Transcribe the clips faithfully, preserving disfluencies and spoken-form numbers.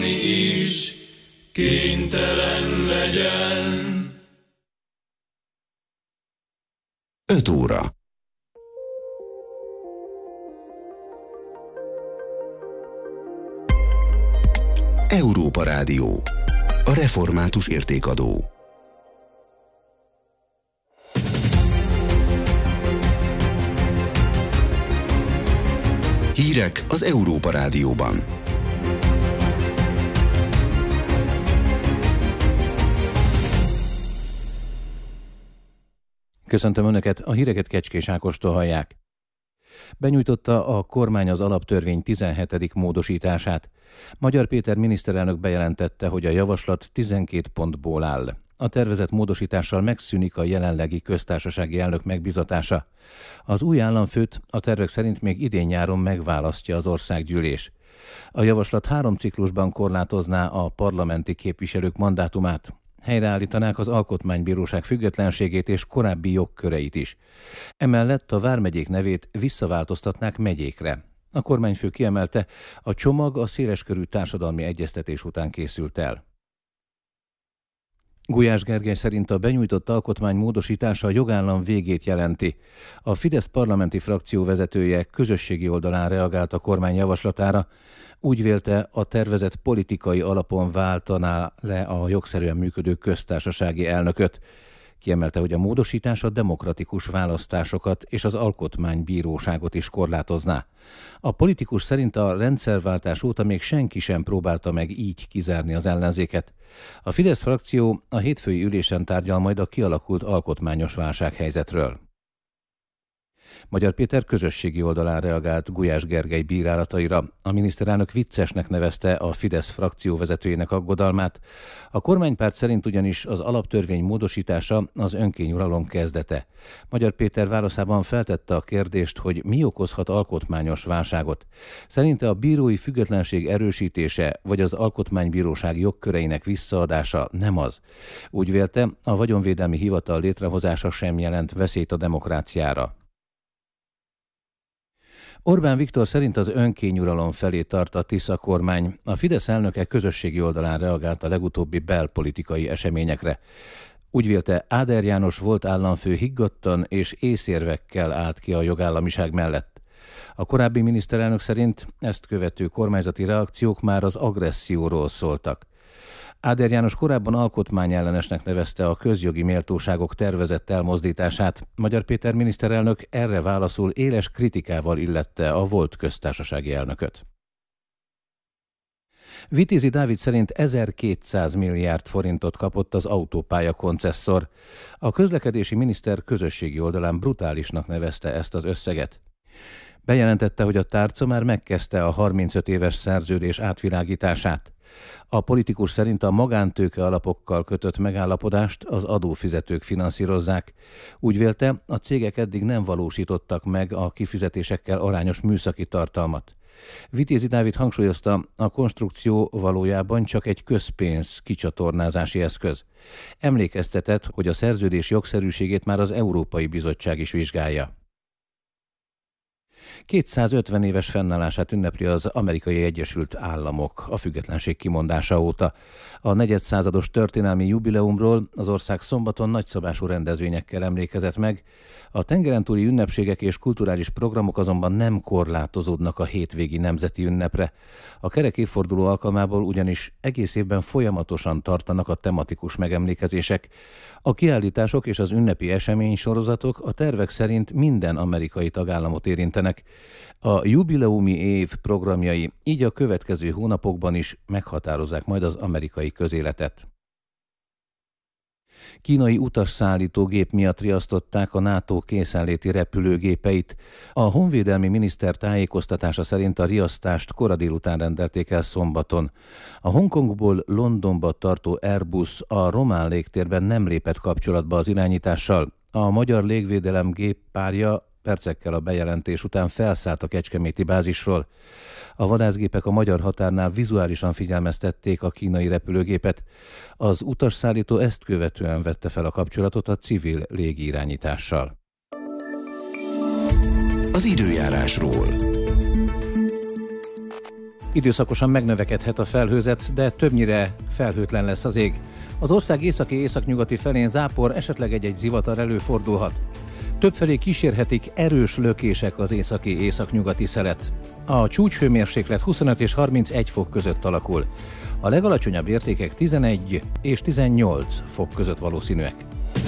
halni is kénytelen legyen. öt óra. Európa Rádió. A református értékadó. Hírek az Európa Rádióban. Köszöntöm Önöket, a híreket Kecskés Ákostól hallják. Benyújtotta a kormány az alaptörvény tizenhetedik módosítását. Magyar Péter miniszterelnök bejelentette, hogy a javaslat tizenkét pontból áll. A tervezett módosítással megszűnik a jelenlegi köztársasági elnök megbizatása. Az új államfőt a tervek szerint még idén nyáron megválasztja az országgyűlés. A javaslat három ciklusban korlátozná a parlamenti képviselők mandátumát. Helyreállítanák az alkotmánybíróság függetlenségét és korábbi jogköreit is. Emellett a vármegyék nevét visszaváltoztatnák megyékre. A kormányfő kiemelte, a csomag a széleskörű társadalmi egyeztetés után készült el. Gulyás Gergely szerint a benyújtott alkotmány módosítása a jogállam végét jelenti. A Fidesz parlamenti frakció vezetője közösségi oldalán reagált a kormány javaslatára. Úgy vélte, a tervezet politikai alapon váltaná le a jogszerűen működő köztársasági elnököt. Kiemelte, hogy a módosítás a demokratikus választásokat és az alkotmánybíróságot is korlátozná. A politikus szerint a rendszerváltás óta még senki sem próbálta meg így kizárni az ellenzéket. A Fidesz frakció a hétfői ülésen tárgyal majd a kialakult alkotmányos válsághelyzetről. Magyar Péter közösségi oldalán reagált Gulyás Gergely bírálataira. A miniszterelnök viccesnek nevezte a Fidesz frakció vezetőjének aggodalmát. A kormánypárt szerint ugyanis az alaptörvény módosítása az önkényuralom kezdete. Magyar Péter válaszában feltette a kérdést, hogy mi okozhat alkotmányos válságot. Szerinte a bírói függetlenség erősítése vagy az alkotmánybíróság jogköreinek visszaadása nem az. Úgy vélte, a vagyonvédelmi hivatal létrehozása sem jelent veszélyt a demokráciára. Orbán Viktor szerint az önkényuralom felé tart a Tisza kormány. A Fidesz elnöke közösségi oldalán reagált a legutóbbi belpolitikai eseményekre. Úgy vélte, Áder János volt államfő higgadtan és észérvekkel állt ki a jogállamiság mellett. A korábbi miniszterelnök szerint ezt követő kormányzati reakciók már az agresszióról szóltak. Áder János korábban alkotmányellenesnek nevezte a közjogi méltóságok tervezett elmozdítását. Magyar Péter miniszterelnök erre válaszul éles kritikával illette a volt köztársasági elnököt. Vitézi Dávid szerint ezerkétszáz milliárd forintot kapott az autópálya koncesszor. A közlekedési miniszter közösségi oldalán brutálisnak nevezte ezt az összeget. Bejelentette, hogy a tárca már megkezdte a harmincöt éves szerződés átvilágítását. A politikus szerint a magántőke alapokkal kötött megállapodást az adófizetők finanszírozzák. Úgy vélte, a cégek eddig nem valósítottak meg a kifizetésekkel arányos műszaki tartalmat. Vitézi Dávid hangsúlyozta, a konstrukció valójában csak egy közpénz kicsatornázási eszköz. Emlékeztetett, hogy a szerződés jogszerűségét már az Európai Bizottság is vizsgálja. kétszázötven éves fennállását ünnepli az Amerikai Egyesült Államok a függetlenség kimondása óta. A negyedszázados történelmi jubileumról az ország szombaton nagyszabású rendezvényekkel emlékezett meg. A tengerentúli ünnepségek és kulturális programok azonban nem korlátozódnak a hétvégi nemzeti ünnepre. A kerek évforduló alkalmából ugyanis egész évben folyamatosan tartanak a tematikus megemlékezések. A kiállítások és az ünnepi eseménysorozatok a tervek szerint minden amerikai tagállamot érintenek. A jubileumi év programjai így a következő hónapokban is meghatározzák majd az amerikai közéletet. Kínai utasszállító gép miatt riasztották a NATO készenléti repülőgépeit. A honvédelmi miniszter tájékoztatása szerint a riasztást kora délután rendelték el szombaton. A Hongkongból Londonba tartó Airbus a román légtérben nem lépett kapcsolatba az irányítással. A magyar légvédelem géppárja percekkel a bejelentés után felszállt a kecskeméti bázisról. A vadászgépek a magyar határnál vizuálisan figyelmeztették a kínai repülőgépet. Az utasszállító ezt követően vette fel a kapcsolatot a civil légirányítással. Az időjárásról. Időszakosan megnövekedhet a felhőzet, de többnyire felhőtlen lesz az ég. Az ország északi-északnyugati felén zápor, esetleg egy-egy zivatar előfordulhat. Többfelé kísérhetik erős lökések az északi-északnyugati szelet. A csúcshőmérséklet huszonöt és harmincegy fok között alakul. A legalacsonyabb értékek tizenegy és tizennyolc fok között valószínűek.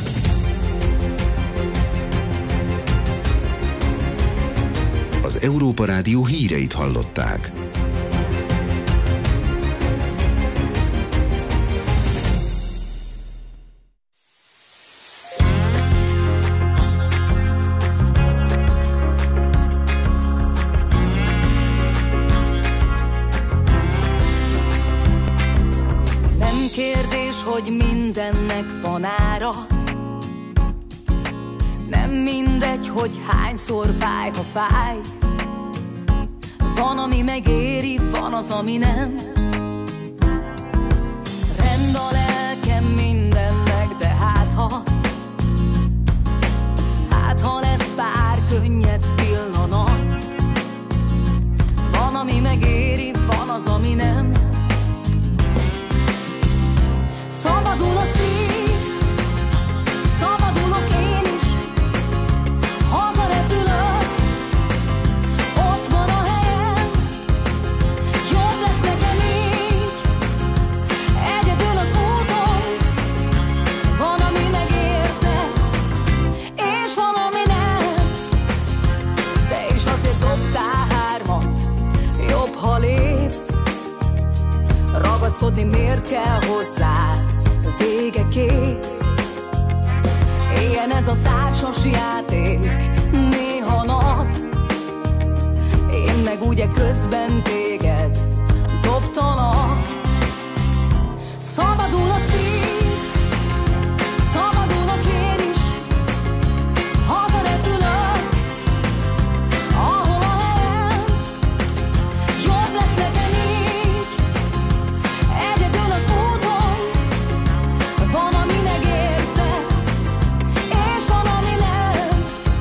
Az Európa Rádió híreit hallották. Nem kérdés, hogy mindennek van ára. Nem mindegy, hogy hányszor fáj, ha fáj. Van, ami megéri, van az, ami nem. Rend a lelkem mindennek, de hát ha Hát ha lesz pár könnyed pillanat. Van, ami megéri, van az, ami nem. Szabadul a szív, szabadulok én is. Hazarepülök, ott van a helyem. Jobb lesz nekem így, egyedül az úton. Van, ami megérte, és van, ami nem. Te is azért dobtál hármat, jobb, ha lépsz. Ragaszkodni miért kell hozzá, vége kész. Ilyen ez a társas játék, néha nap. Én meg ugye közben téged dobtalak. Szabadul a szív, szabadulok én is. Hazarepülök, ahol a helyem. Jobb lesz nekem így, egyedül az úton. Van, ami megérte, és van, ami nem.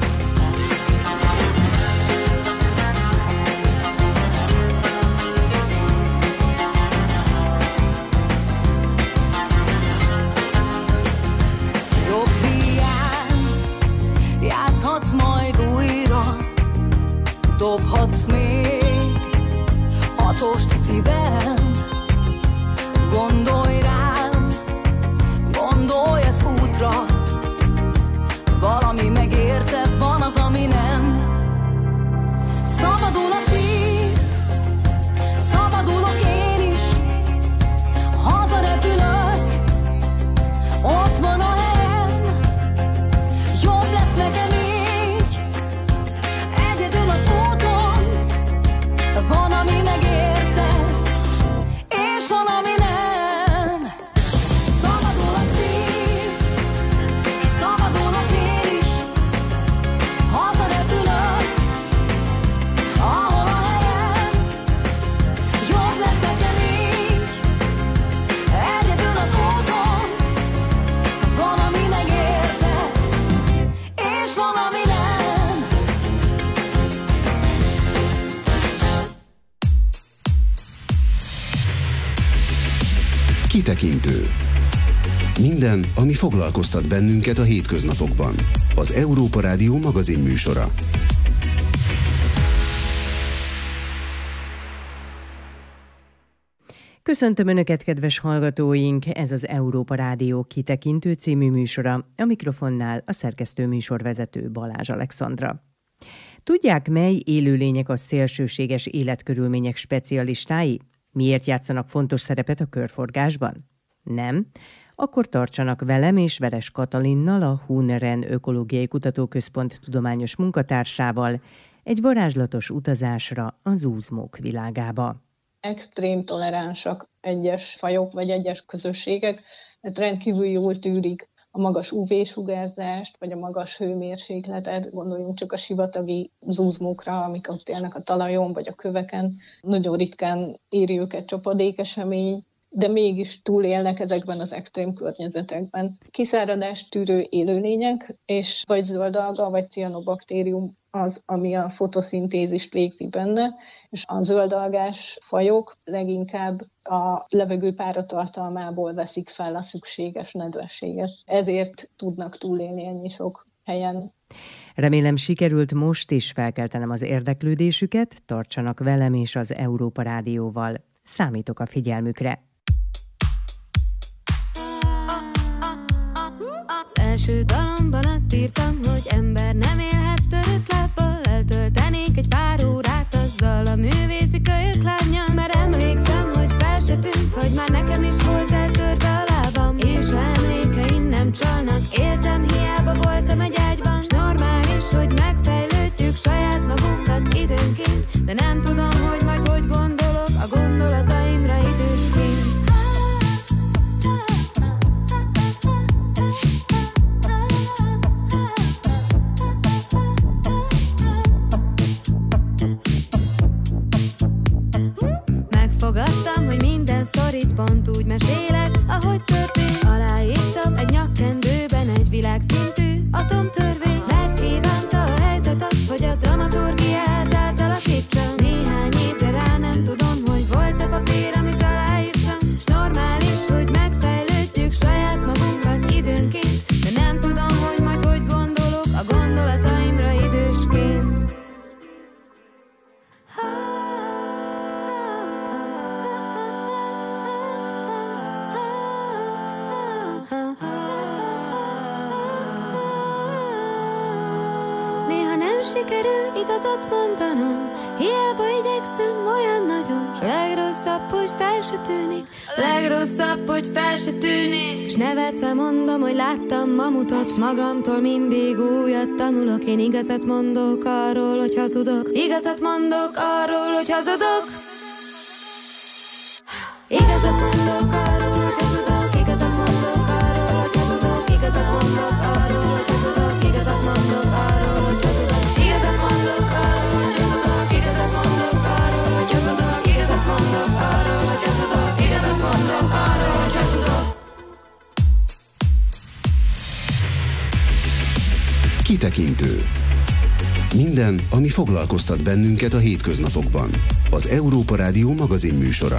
Jobb hiány, játszhatsz majd újra. Dobhatsz még hatost szívem. Gondolj rám, gondolj az útra. Valami megérte, van az, ami nem. Szabadul a szív, szabadulok én is. Hazarepülök, ott van a helyem. Jobb lesz nekem így, egyedül az úton. Van, ami megérte, és van, ami nem. Szabadul a szív, szabadulok én is. Hazarepülök, ahol a helyem. Jobb lesz nekem így, egyedül az úton. Van, ami megérte, és van, ami nem. Kitekintő. Minden, ami foglalkoztat bennünket a hétköznapokban. Az Európa Rádió magazin műsora. Köszöntöm Önöket, kedves hallgatóink! Ez az Európa Rádió Kitekintő című műsora. A mikrofonnál a szerkesztő műsorvezető Balázs Alexandra. Tudják, mely élőlények a szélsőséges életkörülmények specialistái? Miért játszanak fontos szerepet a körforgásban? Nem? Akkor tartsanak velem és Veres Katalinnal, a Huneren Ökológiai Kutatóközpont tudományos munkatársával egy varázslatos utazásra a zúzmók világába. Extrém toleránsak egyes fajok vagy egyes közösségek, mert rendkívül jól tűrik a magas ú vé-sugárzást, vagy a magas hőmérsékletet, gondoljunk csak a sivatagi zúzmókra, amik ott élnek a talajon, vagy a köveken. Nagyon ritkán éri őket csapadékesemény, de mégis túlélnek ezekben az extrém környezetekben. Kiszáradást tűrő élőlények, és vagy zöld alga, vagy cianobaktérium az, ami a fotoszintézist végzi benne, és a zöldalgás fajok leginkább a levegő páratartalmából veszik fel a szükséges nedvességet. Ezért tudnak túlélni ennyi sok helyen. Remélem sikerült most is felkeltenem az érdeklődésüket, tartsanak velem és az Európa Rádióval. Számítok a figyelmükre. Az első dalomban azt írtam, hogy ember nem élhet törött lábbal, eltöltenék egy pár órát azzal a művészi kölyök lánnyal, mert emlékszem, hogy fel se tűnt, hogy már nekem is volt eltörve a lábam, és ha emlékeim nem csalnak, éltem, hiába voltam egy ágyban, s normális, hogy megfejlődjük saját magunkat időnként, de nem tudom, hogy majd hogy gondolok a gondolataimra idősként. Megfogadtam, hogy minden sztorit pont úgy mesélek, ahogy történt. Aláírtam egy nyakkendőben egy világszintű atomtörvény. Megkívánta a helyzet azt, hogy a dramaturgiát átalakítsam. Néhány évre rá nem tudom, hogy volt a papír, amit aláírtam. S normális, hogy megfejlődjük saját magunkat időnként, de nem tudom, hogy majd hogy gondolok a gondolataimra idősként. Sikerül igazat mondanom, hiába igyekszem olyan nagyon, s a legrosszabb, hogy fel se tűnik, a legrosszabb, hogy fel se tűnik, s nevetve mondom, hogy láttam mamutot magamtól, mindig újat tanulok, én igazat mondok arról, hogy hazudok, igazat mondok arról, hogy hazudok, igazat mondok arról, hogy hazudok, igazat mondok arról, hogy hazudok, igazat mondok arról, hogy hazudok, igazat mondok arról, hogy hazudok. Kitekintő. Minden, ami foglalkoztat bennünket a hétköznapokban. Az Európa Rádió magazin műsora.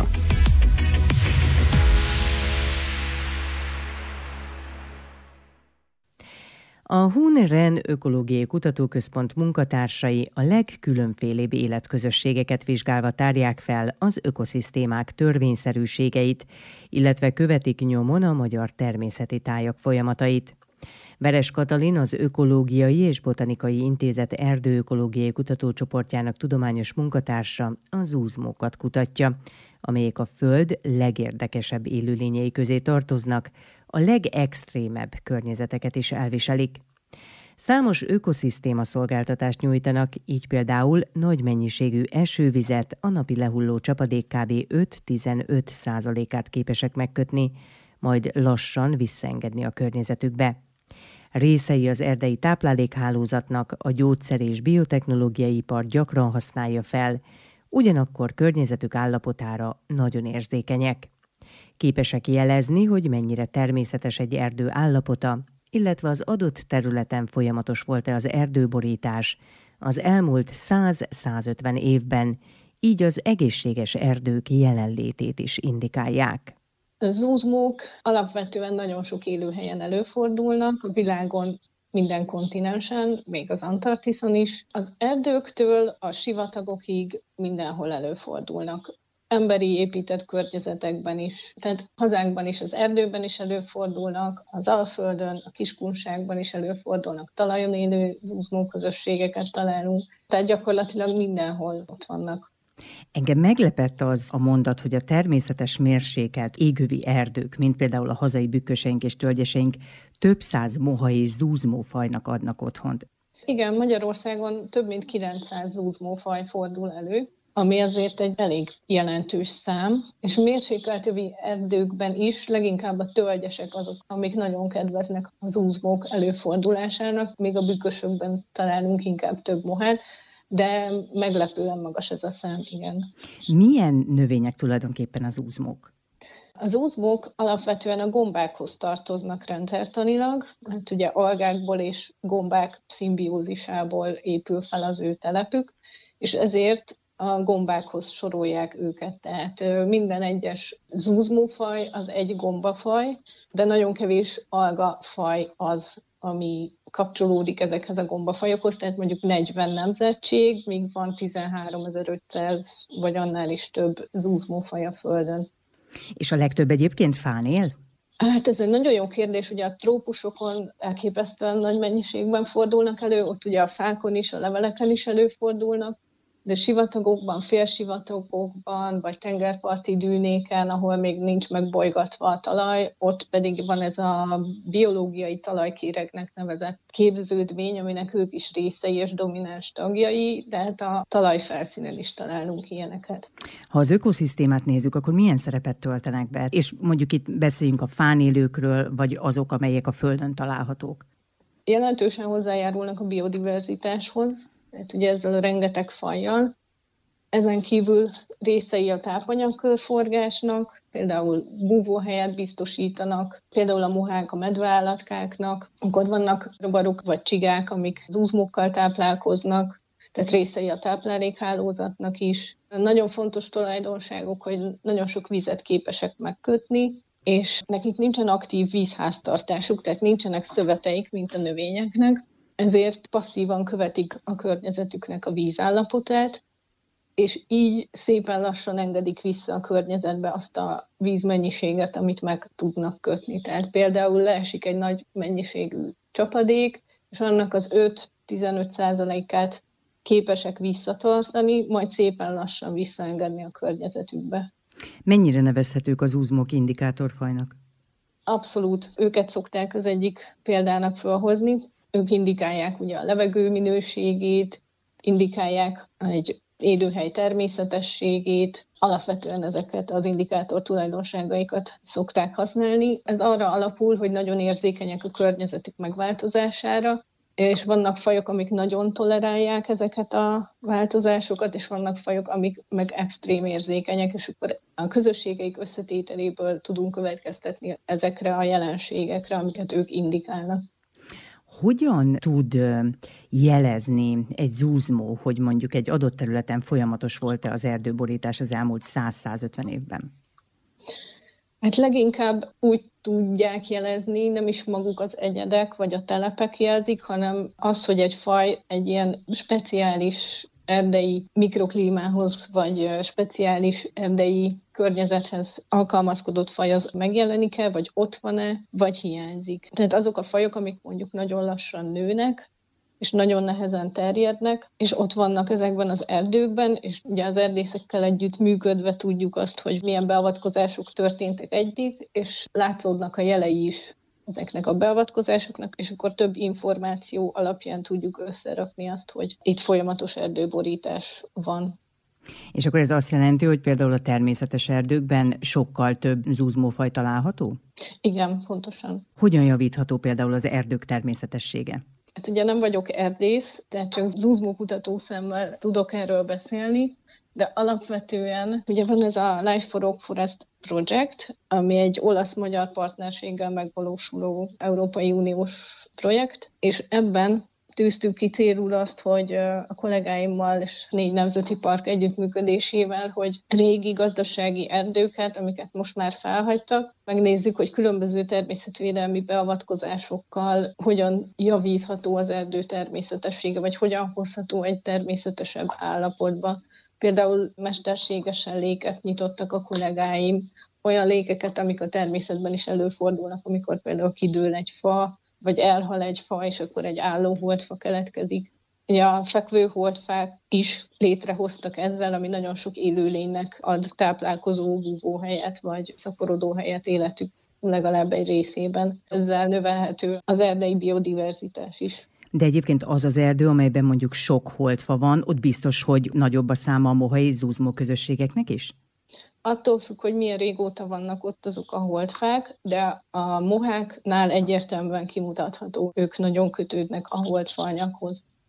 A Hun-Ren Ökológiai Kutatóközpont munkatársai a legkülönfélébb életközösségeket vizsgálva tárják fel az ökoszisztémák törvényszerűségeit, illetve követik nyomon a magyar természeti tájak folyamatait. Veres Katalin, az Ökológiai és Botanikai Intézet erdőökológiai kutatócsoportjának tudományos munkatársa a zúzmókat kutatja, amelyek a Föld legérdekesebb élőlényei közé tartoznak, a legextrémebb környezeteket is elviselik. Számos ökoszisztéma szolgáltatást nyújtanak, így például nagy mennyiségű esővizet, a napi lehulló csapadék kb. öt-tizenöt százalékát képesek megkötni, majd lassan visszaengedni a környezetükbe. Részei az erdei táplálékhálózatnak, a gyógyszer- és biotechnológiai ipar gyakran használja fel, ugyanakkor környezetük állapotára nagyon érzékenyek. Képesek jelezni, hogy mennyire természetes egy erdő állapota, illetve az adott területen folyamatos volt-e az erdőborítás az elmúlt száz-százötven évben, így az egészséges erdők jelenlétét is indikálják. A zúzmók alapvetően nagyon sok élőhelyen előfordulnak, a világon minden kontinensen, még az Antarktiszon is. Az erdőktől a sivatagokig mindenhol előfordulnak. Emberi épített környezetekben is, tehát hazánkban is, az erdőben is előfordulnak, az Alföldön, a Kiskunságban is előfordulnak, talajon élő zúzmóközösségeket találunk, tehát gyakorlatilag mindenhol ott vannak. Engem meglepett az a mondat, hogy a természetes mérsékelt égövi erdők, mint például a hazai bükköseink és tölgyeseink, több száz moha és zúzmófajnak adnak otthont. Igen, Magyarországon több mint kilencszáz zúzmófaj fordul elő, ami azért egy elég jelentős szám, és a mérsékelt övi erdőkben is leginkább a tölgyesek azok, amik nagyon kedveznek az zúzmók előfordulásának, még a bükkösökben találunk inkább több mohát, de meglepően magas ez a szám, igen. Milyen növények tulajdonképpen az zúzmók? Az zuzmók alapvetően a gombákhoz tartoznak rendszertanilag, hát ugye algákból és gombák szimbiózisából épül fel az ő telepük, és ezért a gombákhoz sorolják őket. Tehát minden egyes zuzmófaj az egy gombafaj, de nagyon kevés algafaj az, ami kapcsolódik ezekhez a gombafajokhoz, tehát mondjuk negyven nemzetség, míg van tizenháromezer-ötszáz vagy annál is több zuzmófaj a Földön. És a legtöbb egyébként fán él? Hát ez egy nagyon jó kérdés, ugye a trópusokon elképesztően nagy mennyiségben fordulnak elő, ott ugye a fákon is, a leveleken is előfordulnak, de sivatagokban, félsivatagokban, vagy tengerparti dűnéken, ahol még nincs megbolygatva a talaj, ott pedig van ez a biológiai talajkéregnek nevezett képződmény, aminek ők is részei és domináns tagjai, de hát a talajfelszínen is találunk ilyeneket. Ha az ökoszisztémát nézzük, akkor milyen szerepet töltenek be? És mondjuk itt beszéljünk a fán élőkről, vagy azok, amelyek a Földön találhatók. Jelentősen hozzájárulnak a biodiverzitáshoz, tehát ugye ezzel a rengeteg fajjal. Ezen kívül részei a tápanyagkörforgásnak, például búvóhelyet biztosítanak, például a mohák a medveállatkáknak, akkor vannak rovarok vagy csigák, amik zuzmókkal táplálkoznak, tehát részei a táplálékhálózatnak is. Nagyon fontos tulajdonságok, hogy nagyon sok vizet képesek megkötni, és nekik nincsen aktív vízháztartásuk, tehát nincsenek szöveteik, mint a növényeknek, ezért passzívan követik a környezetüknek a vízállapotát, és így szépen lassan engedik vissza a környezetbe azt a vízmennyiséget, amit meg tudnak kötni. Tehát például leesik egy nagy mennyiségű csapadék, és annak az öt-tizenöt százalékát képesek visszatartani, majd szépen lassan visszaengedni a környezetükbe. Mennyire nevezhetők az zuzmók indikátorfajnak? Abszolút, őket szokták az egyik példának felhozni. Ők indikálják ugye a levegő minőségét, indikálják egy élőhely természetességét, alapvetően ezeket az indikátor tulajdonságaikat szokták használni. Ez arra alapul, hogy nagyon érzékenyek a környezetük megváltozására, és vannak fajok, amik nagyon tolerálják ezeket a változásokat, és vannak fajok, amik meg extrém érzékenyek, és akkor a közösségeik összetételéből tudunk következtetni ezekre a jelenségekre, amiket ők indikálnak. Hogyan tud jelezni egy zuzmó, hogy mondjuk egy adott területen folyamatos volt-e az erdőborítás az elmúlt száz-százötven évben? Hát leginkább úgy tudják jelezni, nem is maguk az egyedek vagy a telepek jelzik, hanem az, hogy egy faj egy ilyen speciális erdei mikroklímához, vagy speciális erdei környezethez alkalmazkodott faj az megjelenik-e, vagy ott van-e, vagy hiányzik. Tehát azok a fajok, amik mondjuk nagyon lassan nőnek, és nagyon nehezen terjednek, és ott vannak ezekben az erdőkben, és ugye az erdészekkel együtt működve tudjuk azt, hogy milyen beavatkozások történtek eddig, és látszódnak a jelei is ezeknek a beavatkozásoknak, és akkor több információ alapján tudjuk összerakni azt, hogy itt folyamatos erdőborítás van. És akkor ez azt jelenti, hogy például a természetes erdőkben sokkal több zuzmófaj található? Igen, pontosan. Hogyan javítható például az erdők természetessége? Hát ugye nem vagyok erdész, tehát csak zuzmókutató szemmel tudok erről beszélni, de alapvetően ugye van ez a Life for Oak Forest Project, ami egy olasz-magyar partnerséggel megvalósuló Európai Uniós projekt, és ebben tűztük ki célul azt, hogy a kollégáimmal és négy nemzeti park együttműködésével, hogy régi gazdasági erdőket, amiket most már felhagytak, megnézzük, hogy különböző természetvédelmi beavatkozásokkal hogyan javítható az erdő természetessége, vagy hogyan hozható egy természetesebb állapotba. Például mesterségesen léket nyitottak a kollégáim, olyan lékeket, amik a természetben is előfordulnak, amikor például kidől egy fa, vagy elhal egy fa, és akkor egy álló holdfa keletkezik. Ugye a fekvő holdfák is létrehoztak ezzel, ami nagyon sok élőlénynek ad táplálkozó búvóhelyet, vagy szaporodóhelyet életük legalább egy részében. Ezzel növelhető az erdei biodiverzitás is. De egyébként az az erdő, amelyben mondjuk sok holdfa van, ott biztos, hogy nagyobb a száma a moha és zuzmó közösségeknek is? Attól függ, hogy milyen régóta vannak ott azok a holdfák, de a moháknál egyértelműen kimutatható, ők nagyon kötődnek a holdfa anyaghoz.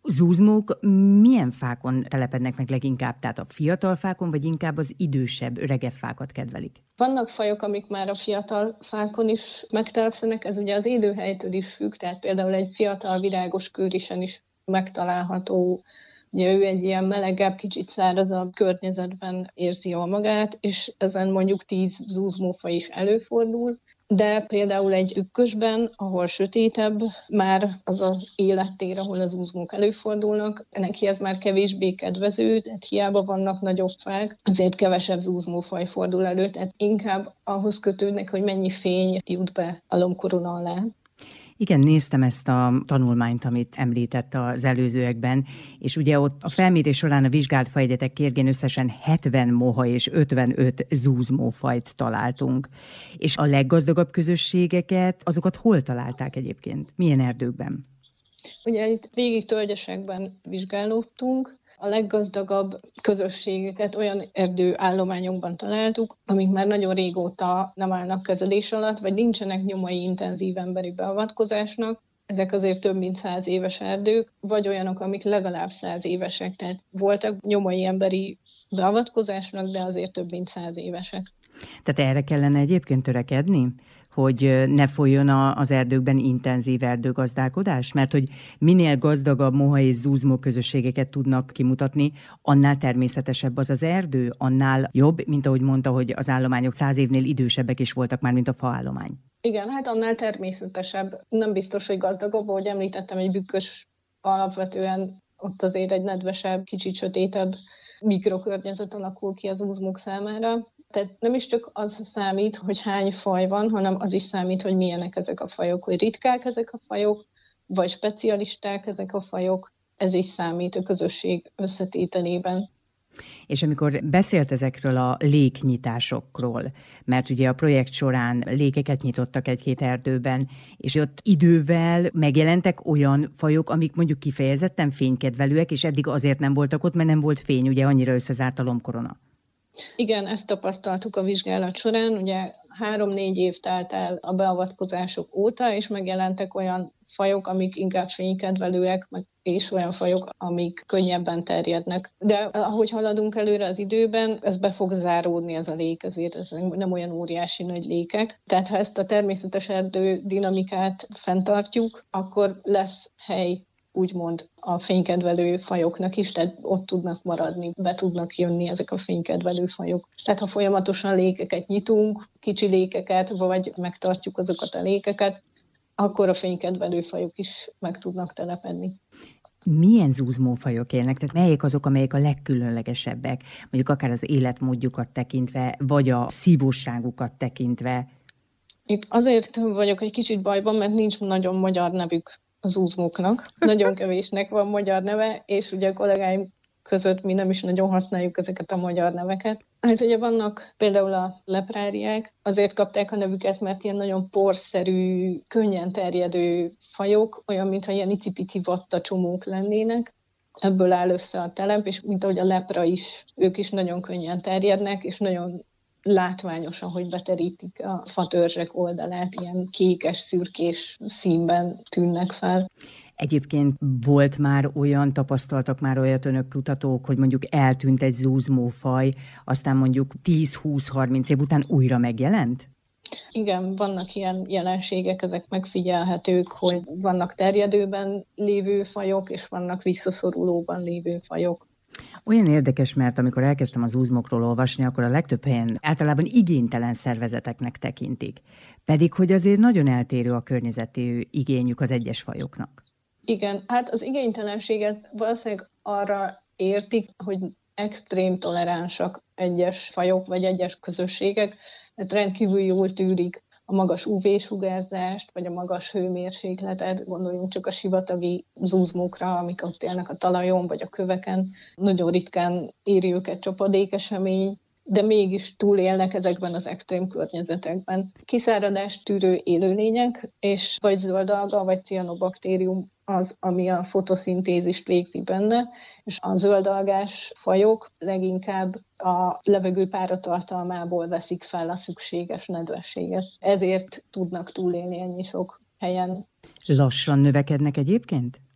zúzmók milyen fákon telepednek meg leginkább? Tehát a fiatal fákon, vagy inkább az idősebb, öregebb fákat kedvelik? Vannak fajok, amik már a fiatal fákon is megtelepszenek, ez ugye az élőhelytől is függ, tehát például egy fiatal virágos kőrisen is megtalálható. Ugye ő egy ilyen melegebb, kicsit szárazabb környezetben érzi jól magát, és ezen mondjuk tíz zúzmófaj is előfordul, de például egy ükkösben, ahol sötétebb, már az az élettér, ahol az zúzmók előfordulnak, neki ez már kevésbé kedvező, tehát hiába vannak nagyobb fák, azért kevesebb zúzmófaj fordul elő, tehát inkább ahhoz kötődnek, hogy mennyi fény jut be a lombkorona alá. Igen, néztem ezt a tanulmányt, amit említett az előzőekben, és ugye ott a felmérés során a vizsgált fajegyetek kérgén összesen hetven moha és ötvenöt zúzmófajt találtunk. És a leggazdagabb közösségeket, azokat hol találták egyébként? Milyen erdőkben? Ugye itt végig tölgyesekben vizsgálódtunk. A leggazdagabb közösségeket olyan erdőállományokban találtuk, amik már nagyon régóta nem állnak kezelés alatt, vagy nincsenek nyomai intenzív emberi beavatkozásnak. Ezek azért több mint száz éves erdők, vagy olyanok, amik legalább száz évesek. Tehát voltak nyomai emberi beavatkozásnak, de azért több mint száz évesek. Tehát erre kellene egyébként törekedni, hogy ne folyjon az erdőkben intenzív erdőgazdálkodás? Mert hogy minél gazdagabb moha és zúzmó közösségeket tudnak kimutatni, annál természetesebb az az erdő, annál jobb, mint ahogy mondta, hogy az állományok száz évnél idősebbek is voltak már, mint a faállomány. Igen, hát annál természetesebb. Nem biztos, hogy gazdagabb, ahogy említettem, egy bükkös alapvetően ott azért egy nedvesebb, kicsit sötétebb mikrokörnyezet alakul ki az zúzmók számára. Tehát nem is csak az számít, hogy hány faj van, hanem az is számít, hogy milyenek ezek a fajok, hogy ritkák ezek a fajok, vagy specialisták ezek a fajok, ez is számít a közösség összetételében. És amikor beszélt ezekről a léknyitásokról, mert ugye a projekt során lékeket nyitottak egy-két erdőben, és ott idővel megjelentek olyan fajok, amik mondjuk kifejezetten fénykedvelőek, és eddig azért nem voltak ott, mert nem volt fény, ugye annyira összezárt a lombkorona. Igen, ezt tapasztaltuk a vizsgálat során, ugye három-négy év telt el a beavatkozások óta, és megjelentek olyan fajok, amik inkább fénykedvelőek, és olyan fajok, amik könnyebben terjednek. De ahogy haladunk előre az időben, ez be fog záródni ez a lék, ezért ez nem olyan óriási nagy lékek. Tehát ha ezt a természetes erdő dinamikát fenntartjuk, akkor lesz hely úgymond a fénykedvelő fajoknak is, tehát ott tudnak maradni, be tudnak jönni ezek a fénykedvelő fajok. Tehát ha folyamatosan lékeket nyitunk, kicsi lékeket, vagy megtartjuk azokat a lékeket, akkor a fénykedvelő fajok is meg tudnak telepedni. Milyen zúzmófajok élnek? Tehát melyek azok, amelyek a legkülönlegesebbek? Mondjuk akár az életmódjukat tekintve, vagy a szívóságukat tekintve? Itt azért vagyok egy kicsit bajban, mert nincs nagyon magyar nevük az zúzmóknak. Nagyon kevésnek van magyar neve, és ugye a kollégáim között mi nem is nagyon használjuk ezeket a magyar neveket. Hát ugye vannak például a lepráriák, azért kapták a nevüket, mert ilyen nagyon porszerű, könnyen terjedő fajok, olyan, mintha ilyen icipici vatta csomók lennének. Ebből áll össze a telep, és mint ahogy a lepra is, ők is nagyon könnyen terjednek, és nagyon látványosan, hogy beterítik a fatörzsek oldalát, ilyen kékes, szürkés színben tűnnek fel. Egyébként volt már olyan, tapasztaltak már olyat önök kutatók, hogy mondjuk eltűnt egy zúzmófaj, aztán mondjuk tíz-húsz-harminc év után újra megjelent? Igen, vannak ilyen jelenségek, ezek megfigyelhetők, hogy vannak terjedőben lévő fajok, és vannak visszaszorulóban lévő fajok. Olyan érdekes, mert amikor elkezdtem az zúzmókról olvasni, akkor a legtöbb helyen általában igénytelen szervezeteknek tekintik. Pedig, hogy azért nagyon eltérő a környezeti igényük az egyes fajoknak. Igen, hát az igénytelenséget valószínűleg arra értik, hogy extrém toleránsak egyes fajok vagy egyes közösségek, tehát rendkívül jól tűrik a magas ú vé-sugárzást, vagy a magas hőmérsékletet, gondoljunk csak a sivatagi zúzmókra, amik ott élnek a talajon, vagy a köveken. Nagyon ritkán éri őket csapadékesemény, de mégis túlélnek ezekben az extrém környezetekben. Kiszáradást tűrő élőlények, és vagy zöldalga, vagy cianobaktérium az, ami a fotoszintézist végzi benne, és a zöldalgás fajok leginkább a levegő páratartalmából veszik fel a szükséges nedvességet. Ezért tudnak túlélni ennyi sok helyen. Lassan növekednek egyébként?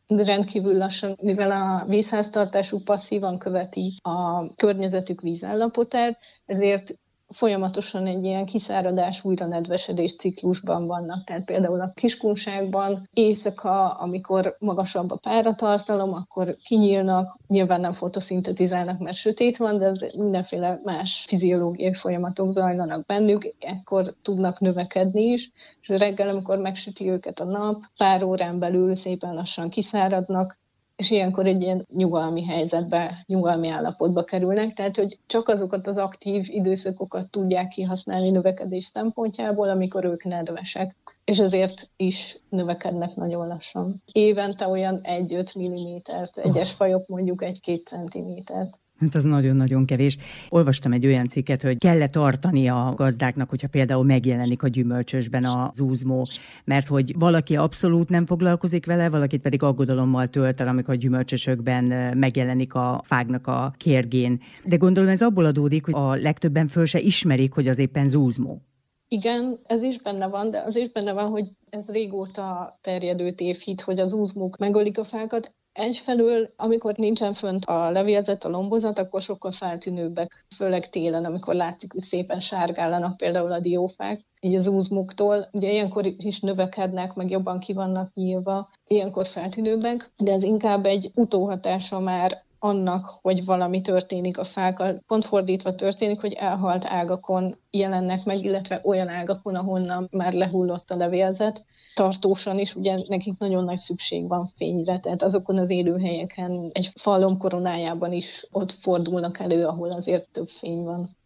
de rendkívül lassan, mivel a vízháztartásuk passzívan követi a környezetük vízállapotát, ezért folyamatosan egy ilyen kiszáradás, újra nedvesedés ciklusban vannak. Tehát például a kiskunságban éjszaka, amikor magasabb a páratartalom, akkor kinyílnak, nyilván nem fotoszintetizálnak, mert sötét van, de mindenféle más fiziológiai folyamatok zajlanak bennük, ekkor tudnak növekedni is, és reggel, amikor megsüti őket a nap, pár órán belül szépen lassan kiszáradnak, és ilyenkor egy ilyen nyugalmi helyzetbe, nyugalmi állapotba kerülnek, tehát hogy csak azokat az aktív időszakokat tudják kihasználni növekedés szempontjából, amikor ők nedvesek, és ezért is növekednek nagyon lassan. Évente olyan egy-öt millimétert, egyes fajok mondjuk egy-két centimétert. Hát az nagyon-nagyon kevés. Olvastam egy olyan cikket, hogy kell-e tartani a gazdáknak, hogyha például megjelenik a gyümölcsösben a zúzmó, mert hogy valaki abszolút nem foglalkozik vele, valakit pedig aggodalommal tölt el, amikor a gyümölcsösökben megjelenik a fágnak a kérgén. De gondolom ez abból adódik, hogy a legtöbben föl se ismerik, hogy az éppen zúzmó. Igen, ez is benne van, de az is benne van, hogy ez régóta terjedő tévhit, hogy az zúzmók megölik a fákat. Egyfelől, amikor nincsen fönt a levélzet, a lombozat, akkor sokkal feltűnőbbek, főleg télen, amikor látszik, hogy szépen sárgállanak például a diófák, így az zúzmoktól. Ugye ilyenkor is növekednek, meg jobban ki vannak nyílva, ilyenkor feltűnőbbek, de ez inkább egy utóhatása már annak, hogy valami történik a fákkal. Pont fordítva történik, hogy elhalt ágakon jelennek meg, illetve olyan ágakon, ahonnan már lehullott a levélzet. Tartósan is, ugye nekik nagyon nagy szükség van fényre, tehát azokon az élőhelyeken, egy falom koronájában is ott fordulnak elő, ahol azért több fény van.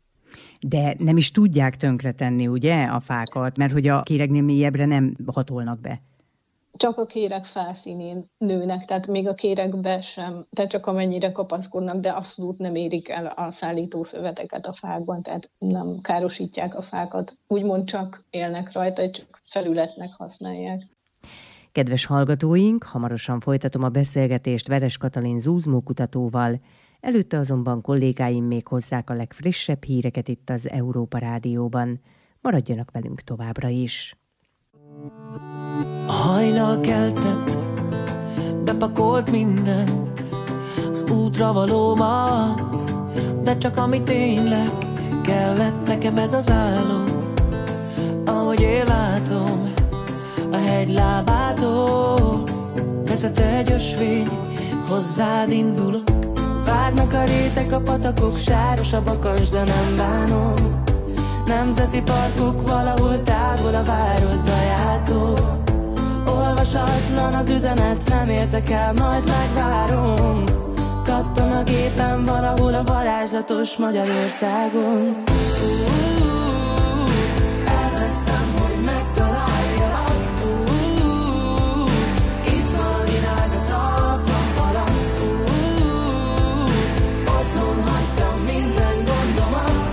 De nem is tudják tönkretenni, ugye, a fákat, mert hogy a kéregnél mélyebbre nem hatolnak be. Csak a kéreg felszínén nőnek, tehát még a kéregbe sem, tehát csak amennyire kapaszkodnak, de abszolút nem érik el a szállítószöveteket a fákban, tehát nem károsítják a fákat, úgymond csak élnek rajta, csak felületnek használják. Kedves hallgatóink, hamarosan folytatom a beszélgetést Veres Katalin zúzmókutatóval, előtte azonban kollégáim még hozzák a legfrissebb híreket itt az Európa Rádióban. Maradjanak velünk továbbra is. A hajnal keltett, bepakolt mindent az útra valómat, de csak ami tényleg kellett nekem ez az álom. Ahogy én látom, a hegy lábától vezet egy ösvény, hozzád indulok. Várnak a rétek, a patakok, sáros a bakas, de nem bánom. Nemzeti parkok valahol távol a város zajától. Olvasatlan az üzenet, nem értek el, majd megvárom. Kattan a gépen valahol a varázslatos Magyarországon. Elvesztem, hogy megtaláljalak. Itt van a világ a talpam alatt. Otthon hagytam minden gondomat.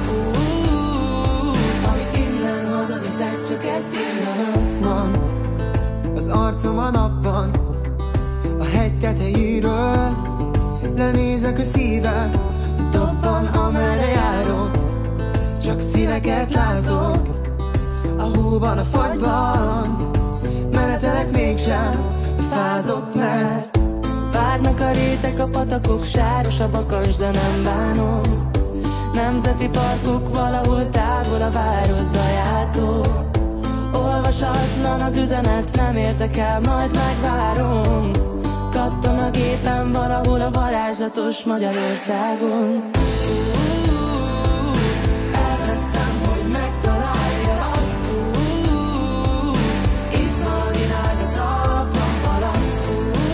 Amit innen hazaviszek, csak egy pillanat van. Az arcom a napban, a hegy tetejéről. Lenézek a szívem, dobban amerre járok. Csak színeket látok, a hóban, a fagyban. Menetelek mégsem, fázok, mert várnak a rétek, a patakok, sáros a bakas, de nem bánom. Nemzeti parkok valahol távol a város zajától. Olvasatlan az üzenet, nem értek el, majd megvárom. Kattan a gépen valahol a varázslatos Magyarországon. Elvesztem, hogy megtaláljalak. Itt van a világ a talpam alatt.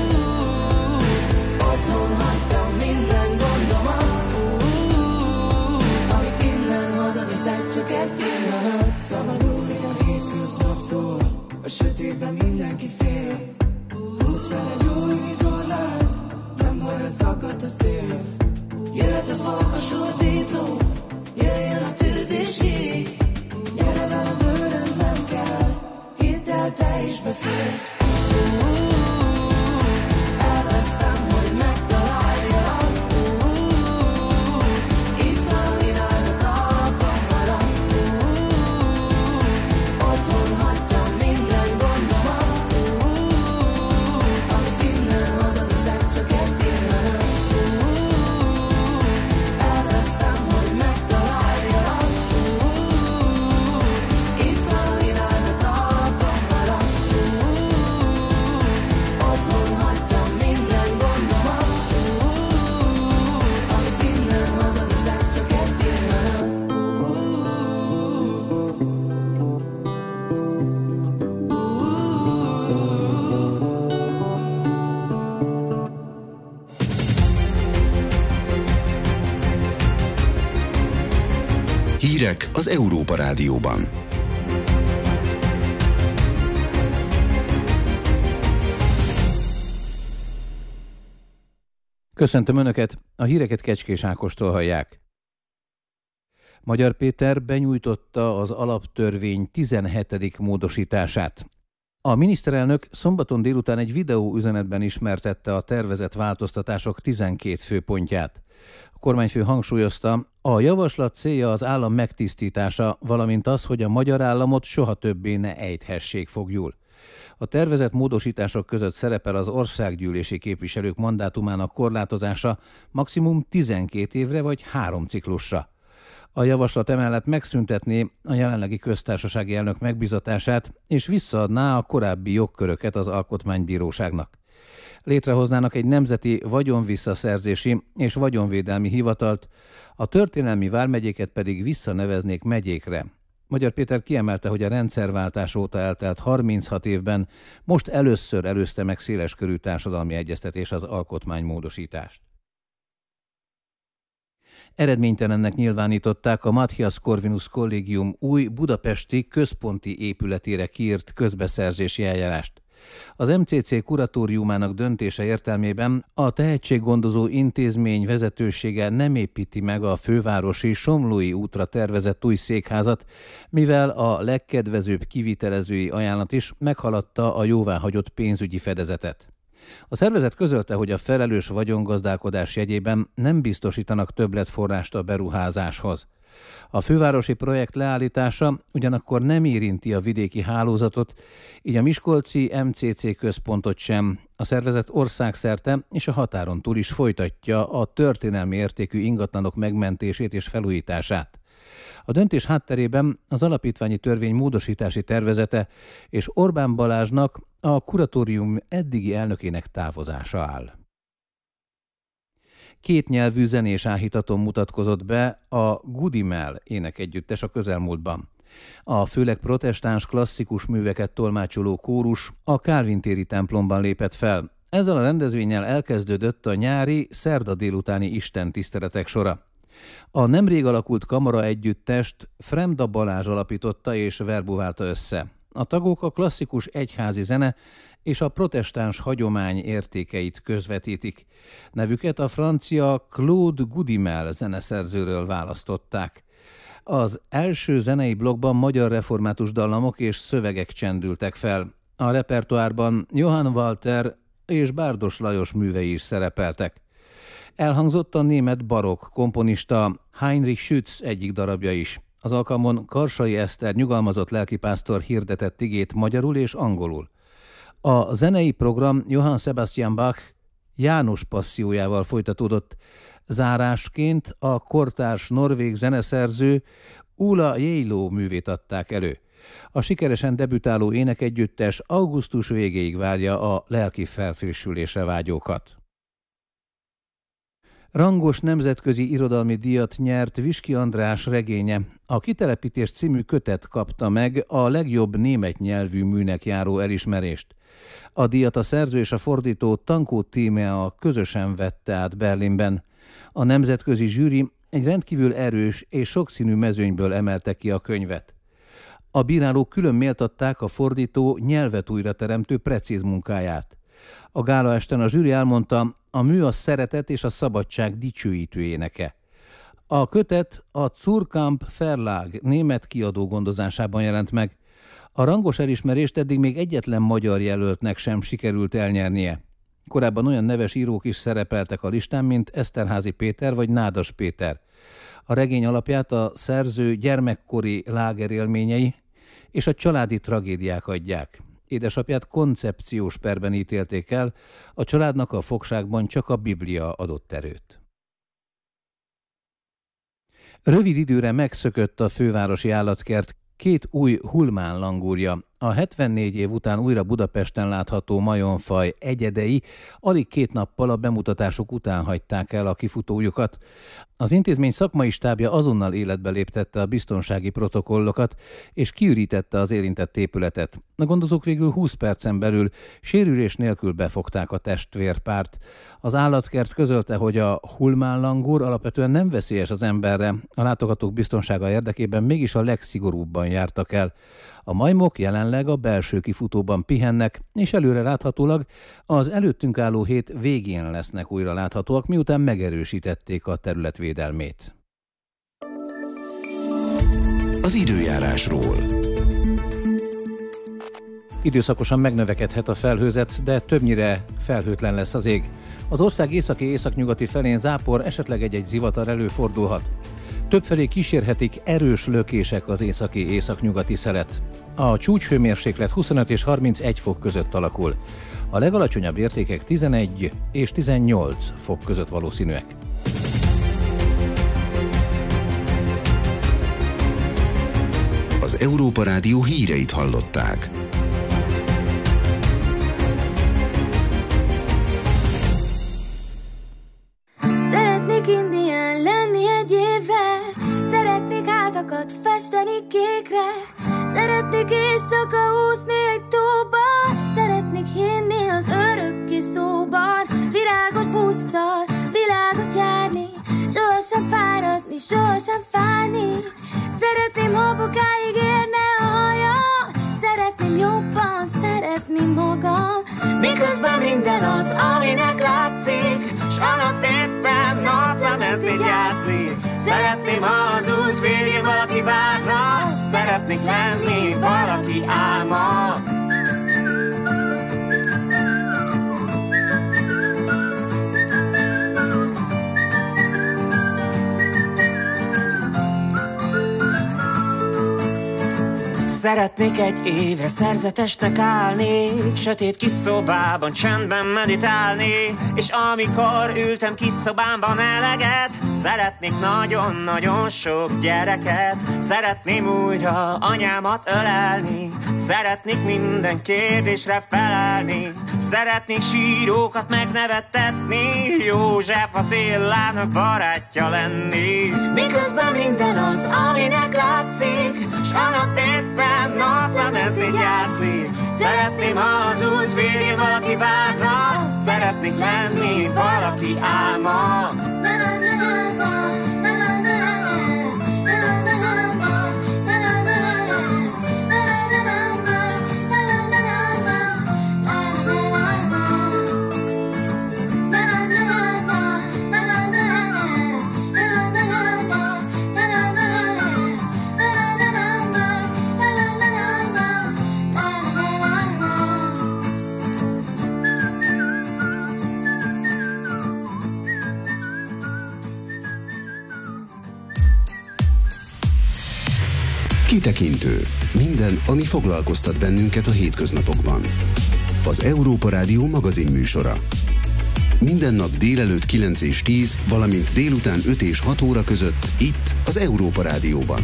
Otthon hagytam minden gondomat. Amit innen hazaviszek, csak egy pillanat. Szabadulni a hétköznaptól, a sötétben mindenki fél. Húzz fel egy új vitorlát, nem baj, szakadt a szél. Jöhet a farkas ordító, jöjjön a tűz és jég. Gyere velem, bőröm nem kell, hidd el, te is beférsz. Elvesztem, hogy megtaláljalak. Itt van a világ a talpam alatt. Otthon hagytam minden gondomat. Amit innen Hírek az Európa Rádióban. Köszöntöm Önöket, a híreket Kecskés Ákostól hallják. Magyar Péter benyújtotta az alaptörvény tizenhetedik módosítását. A miniszterelnök szombaton délután egy videóüzenetben ismertette a tervezett változtatások tizenkét főpontját. A kormányfő hangsúlyozta, a javaslat célja az állam megtisztítása, valamint az, hogy a magyar államot soha többé ne ejthessék foglyul. A tervezett módosítások között szerepel az országgyűlési képviselők mandátumának korlátozása maximum tizenkét évre vagy három ciklusra. A javaslat emellett megszüntetné a jelenlegi köztársasági elnök megbízatását, és visszaadná a korábbi jogköröket az Alkotmánybíróságnak. Létrehoznának egy nemzeti vagyonvisszaszerzési és vagyonvédelmi hivatalt, a történelmi vármegyéket pedig visszaneveznék megyékre. Magyar Péter kiemelte, hogy a rendszerváltás óta eltelt harminchat évben most először előzte meg széleskörű társadalmi egyeztetés az alkotmánymódosítást. Eredménytelennek nyilvánították a Matthias Corvinus Kollégium új budapesti központi épületére kiírt közbeszerzési eljárást. Az em cé cé kuratóriumának döntése értelmében a tehetséggondozó intézmény vezetősége nem építi meg a fővárosi Somlói útra tervezett új székházat, mivel a legkedvezőbb kivitelezői ajánlat is meghaladta a jóváhagyott pénzügyi fedezetet. A szervezet közölte, hogy a felelős vagyongazdálkodás jegyében nem biztosítanak többletforrást a beruházáshoz. A fővárosi projekt leállítása ugyanakkor nem érinti a vidéki hálózatot, így a miskolci em cé cé központot sem. A szervezet országszerte és a határon túl is folytatja a történelmi értékű ingatlanok megmentését és felújítását. A döntés hátterében az alapítványi törvény módosítási tervezete és Orbán Balázsnak, a kuratórium eddigi elnökének távozása áll. Kétnyelvű zenés áhítaton mutatkozott be a Goodimel énekegyüttes a közelmúltban. A főleg protestáns klasszikus műveket tolmácsoló kórus a Kálvin téri templomban lépett fel. Ezzel a rendezvénnyel elkezdődött a nyári, szerda délutáni istentiszteletek sora. A nemrég alakult kamara együttest Fremda Balázs alapította és verbuválta össze. A tagok a klasszikus egyházi zene és a protestáns hagyomány értékeit közvetítik. Nevüket a francia Claude Goodimel zeneszerzőről választották. Az első zenei blokkban magyar református dallamok és szövegek csendültek fel. A repertoárban Johann Walter és Bárdos Lajos művei is szerepeltek. Elhangzott a német barokk komponista Heinrich Schütz egyik darabja is. Az alkalmon Karsai Eszter nyugalmazott lelkipásztor hirdetett igét magyarul és angolul. A zenei program Johann Sebastian Bach János passziójával folytatódott. Zárásként a kortárs norvég zeneszerző Ula Jeilo művét adták elő. A sikeresen debütáló énekegyüttes augusztus végéig várja a lelki felfrissülésre vágyókat. Rangos nemzetközi irodalmi díjat nyert Viski András regénye. A Kitelepítés című kötet kapta meg a legjobb német nyelvű műnek járó elismerést. A díjat a szerző és a fordító Tankó Tímea közösen vette át Berlinben. A nemzetközi zsűri egy rendkívül erős és sokszínű mezőnyből emelte ki a könyvet. A bírálók külön méltatták a fordító nyelvet újrateremtő precíz munkáját. A gálaesten a zsűri elmondta, a mű a szeretet és a szabadság dicsőítő éneke. A kötet a Zurkamp Verlag német kiadó gondozásában jelent meg. A rangos elismerést eddig még egyetlen magyar jelöltnek sem sikerült elnyernie. Korábban olyan neves írók is szerepeltek a listán, mint Eszterházy Péter vagy Nádas Péter. A regény alapját a szerző gyermekkori lágerélményei és a családi tragédiák adják. Édesapját koncepciós perben ítélték el, a családnak a fogságban csak a Biblia adott erőt. Rövid időre megszökött a fővárosi állatkert két új hulmán langúrja. A hetvennégy év után újra Budapesten látható majomfaj egyedei alig két nappal a bemutatásuk után hagyták el a kifutójukat. Az intézmény szakmai stábja azonnal életbe léptette a biztonsági protokollokat, és kiürítette az érintett épületet. A gondozók végül húsz percen belül sérülés nélkül befogták a testvérpárt. Az állatkert közölte, hogy a hulmánlangur alapvetően nem veszélyes az emberre, a látogatók biztonsága érdekében mégis a legszigorúbban jártak el. A majmok jelenleg a belső kifutóban pihennek, és előre láthatólag az előttünk álló hét végén lesznek újra láthatóak, miután megerősítették a terület védelmét. Az időjárásról. Időszakosan megnövekedhet a felhőzet, de többnyire felhőtlen lesz az ég. Az ország északi-északnyugati felén zápor, esetleg egy-egy zivatar előfordulhat. Többfelé kísérhetik erős lökések az északi-északnyugati szelet. A csúcshőmérséklet huszonöt és harmincegy fok között alakul. A legalacsonyabb értékek tizenegy és tizennyolc fok között valószínűek. Az Európa Rádió híreit hallották. Szeretnék indián lenni egy évre, szeretnék házakat festeni kékre, szeretnék éjszaka úszni egy tóban, szeretnék hinni az örökké szóban, virágos busszal világot járni, sohasem fáradni, sohasem fájni. Szeretném habokáig érne a hajam, szeretném jobban szeretni magam, miközben minden az, aminek látszik, s a nap éppen napra ment így játszik. Szeretném, ha az út végén valaki várna, szeretnék lenni valaki álma. Szeretnék egy évre szerzetesnek állni, sötét kis szobában csendben meditálni, és amikor ültem kis szobámban eleget, szeretnék nagyon-nagyon sok gyereket. Szeretném újra anyámat ölelni, szeretnék minden kérdésre felelni, szeretnék sírókat megnevettetni, József Attilának barátja lenni. Miközben minden az, aminek látszik, s a nap éppen napra ment így játszik. Szeretném, ha az út végén valaki várna, szeretnék lenni valaki álma. Kitekintő. Minden, ami foglalkoztat bennünket a hétköznapokban. Az Európa Rádió magazinműsora. Minden nap délelőtt kilenc és tíz, valamint délután öt és hat óra között itt az Európa Rádióban.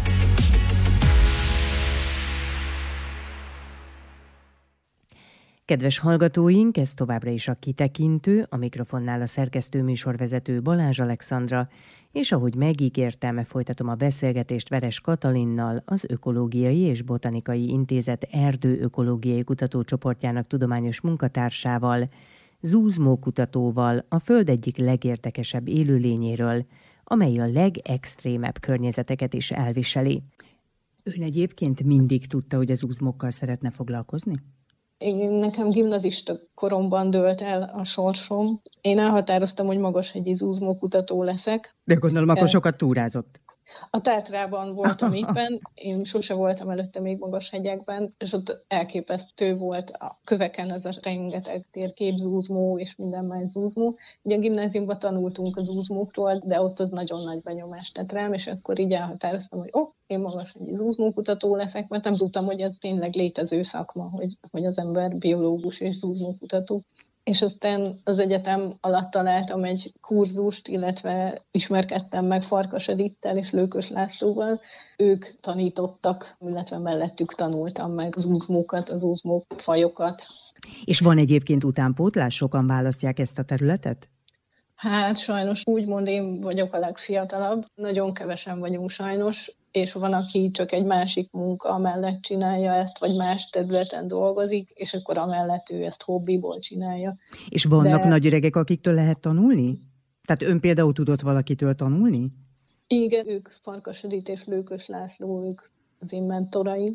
Kedves hallgatóink, ez továbbra is a Kitekintő, a mikrofonnál a szerkesztő műsorvezető Balázs Alexandra, és ahogy megígértem, folytatom a beszélgetést Veres Katalinnal, az Ökológiai és Botanikai Intézet erdőökológiai kutatócsoportjának tudományos munkatársával, Zuzmó kutatóval, a Föld egyik legértekesebb élőlényéről, amely a legextrémebb környezeteket is elviseli. Ön egyébként mindig tudta, hogy az uzmokkal szeretne foglalkozni? Én, nekem gimnazista koromban dőlt el a sorsom. Én elhatároztam, hogy magashegyi zúzmókutató leszek. De gondolom, akkor sokat túrázott. A Tátrában voltam éppen, én sose voltam előtte még magashegyekben, és ott elképesztő volt a köveken ez a rengeteg térkép, zúzmó és minden más zúzmó. Ugye a gimnáziumban tanultunk a zúzmókról, de ott az nagyon nagy benyomást tett rám, és akkor így elhatároztam, hogy ó, oh, én magashegyi zúzmókutató leszek, mert nem tudtam, hogy ez tényleg létező szakma, hogy, hogy az ember biológus és zúzmókutató. és aztán az egyetem alatt találtam egy kurzust, illetve ismerkedtem meg Farkas Edittel és Lőkös Lászlóval. Ők tanítottak, illetve mellettük tanultam meg az uzmókat, az uzmó fajokat. És van egyébként utánpótlás? Sokan választják ezt a területet? Hát sajnos úgymond én vagyok a legfiatalabb. Nagyon kevesen vagyunk sajnos, és van, aki csak egy másik munka mellett csinálja ezt, vagy más területen dolgozik, és akkor amellett ő ezt hobbiból csinálja. És vannak De... nagy öregek, akiktől lehet tanulni? Tehát ön például tudott valakitől tanulni? Igen, ők Farkas Edit és Lőkös László, ők az én mentoraim,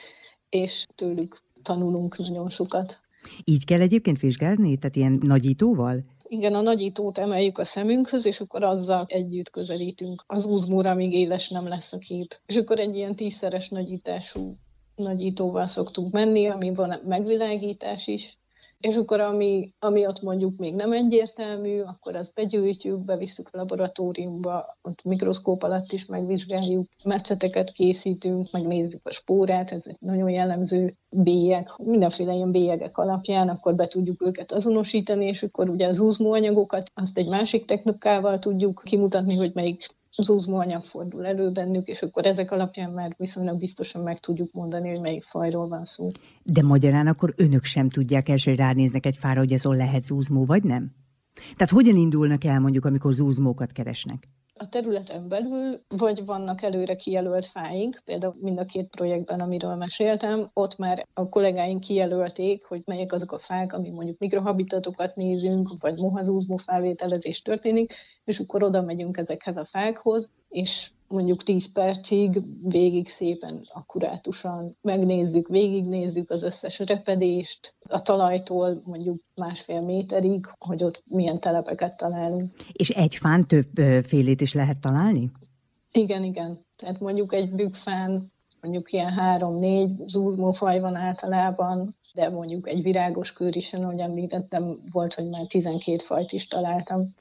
és tőlük tanulunk nagyon sokat. Így kell egyébként vizsgálni? Tehát ilyen nagyítóval? Igen, a nagyítót emeljük a szemünkhöz, és akkor azzal együtt közelítünk az uzmóra, amíg éles nem lesz a kép. És akkor egy ilyen tízszeres nagyítású nagyítóval szoktunk menni, ami van megvilágítás is, és akkor ami, ami ott mondjuk még nem egyértelmű, akkor azt begyűjtjük, bevisszük a laboratóriumba, ott mikroszkóp alatt is megvizsgáljuk, metszeteket készítünk, megnézzük a spórát, ez egy nagyon jellemző bélyeg, mindenféle ilyen bélyegek alapján, akkor be tudjuk őket azonosítani, és akkor ugye az uzmóanyagokat, azt egy másik technikával tudjuk kimutatni, hogy melyik az uzmóanyag fordul elő bennük, és akkor ezek alapján már viszonylag biztosan meg tudjuk mondani, hogy melyik fajról van szó. De magyarán akkor önök sem tudják első, hogy ránéznek egy fára, hogy azon lehet zúzmó, vagy nem? Tehát hogyan indulnak el mondjuk, amikor zúzmókat keresnek? A területen belül, vagy vannak előre kijelölt fáink, például mind a két projektben, amiről meséltem, ott már a kollégáink kijelölték, hogy melyek azok a fák, ami mondjuk mikrohabitatokat nézünk, vagy mohazúzmó felvételezés történik, és akkor oda megyünk ezekhez a fákhoz, és mondjuk tíz percig végig szépen akkurátusan megnézzük, végignézzük az összes repedést, a talajtól mondjuk másfél méterig, hogy ott milyen telepeket találunk. És egy fán többfélét is lehet találni? Igen, igen. Tehát mondjuk egy bükkfán mondjuk ilyen három-négy zúzmófaj van általában, de mondjuk egy virágos kőrisen, ahogy említettem, volt, hogy már tizenkét fajt is találtam.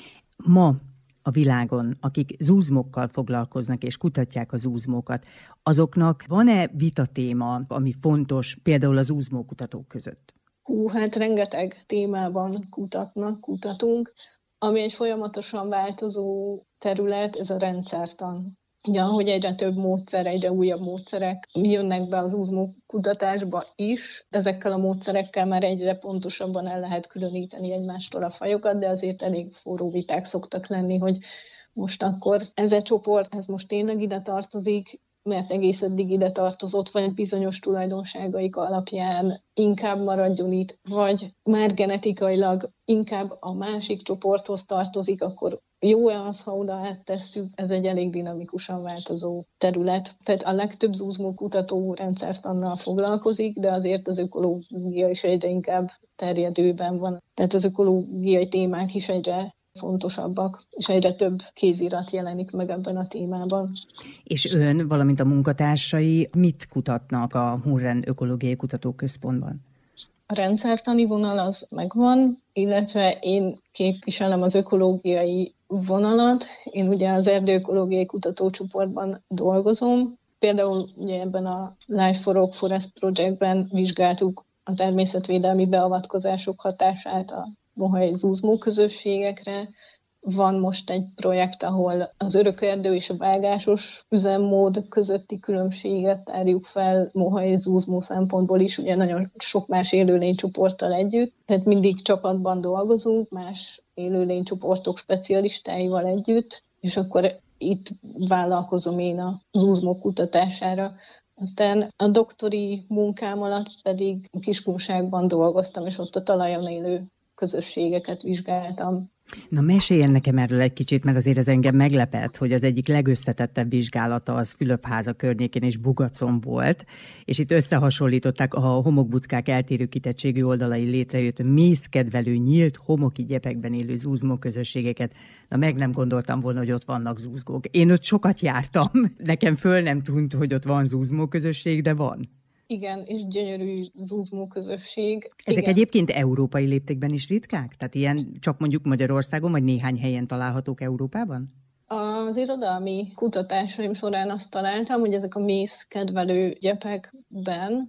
Ma a világon, akik zúzmokkal foglalkoznak és kutatják az zúzmókat, azoknak van-e vitatéma, ami fontos például az zúzmókutatók között? Hú, hát rengeteg témában kutatnak, kutatunk, ami egy folyamatosan változó terület, ez a rendszertan. Ugye, ahogy egyre több módszer, egyre újabb módszerek jönnek be az uzmó kutatásba is, ezekkel a módszerekkel már egyre pontosabban el lehet különíteni egymástól a fajokat, de azért elég forró viták szoktak lenni, hogy most akkor ez a csoport, ez most tényleg ide tartozik, mert egész eddig ide tartozott, vagy bizonyos tulajdonságaik alapján inkább maradjon itt, vagy már genetikailag inkább a másik csoporthoz tartozik, akkor jó-e az, ha oda áttesszük? Ez egy elég dinamikusan változó terület. Tehát a legtöbb zúzmó kutató rendszertannal foglalkozik, de azért az ökológia is egyre inkább terjedőben van. Tehát az ökológiai témák is egyre fontosabbak, és egyre több kézirat jelenik meg ebben a témában. És ön, valamint a munkatársai mit kutatnak a Hunren Ökológiai Kutatóközpontban? A rendszertani vonal az megvan, illetve én képviselem az ökológiai vonalat. Én ugye az erdőökológiai kutatócsoportban dolgozom. Például ugye ebben a Life for Oak Forest Projectben vizsgáltuk a természetvédelmi beavatkozások hatását a mohai zúzmó közösségekre. Van most egy projekt, ahol az örökerdő és a vágásos üzemmód közötti különbséget tárjuk fel mohai zúzmó szempontból is, ugye nagyon sok más élőlénycsoporttal együtt, tehát mindig csapatban dolgozunk, más élőlénycsoportok specialistáival együtt, és akkor itt vállalkozom én a zúzmó kutatására. Aztán a doktori munkám alatt pedig Kiskunságban dolgoztam, és ott a talajon élő közösségeket vizsgáltam. Na, meséljen nekem erről egy kicsit, mert azért ez engem meglepett, hogy az egyik legösszetettebb vizsgálata az Fülöpháza környékén és Bugacon volt, és itt összehasonlították a homokbuckák eltérő kitettségű oldalai létrejött mészkedvelő, nyílt homoki gyepekben élő zúzmó közösségeket. Na, meg nem gondoltam volna, hogy ott vannak zúzgók. Én ott sokat jártam, nekem föl nem tűnt, hogy ott van zúzmó közösség, de van. Igen, és gyönyörű zúzmó közösség. Ezek Igen. egyébként európai léptékben is ritkák? Tehát ilyen csak mondjuk Magyarországon, vagy néhány helyen találhatók Európában? Az irodalmi kutatásaim során azt találtam, hogy ezek a mészkedvelő gyepekben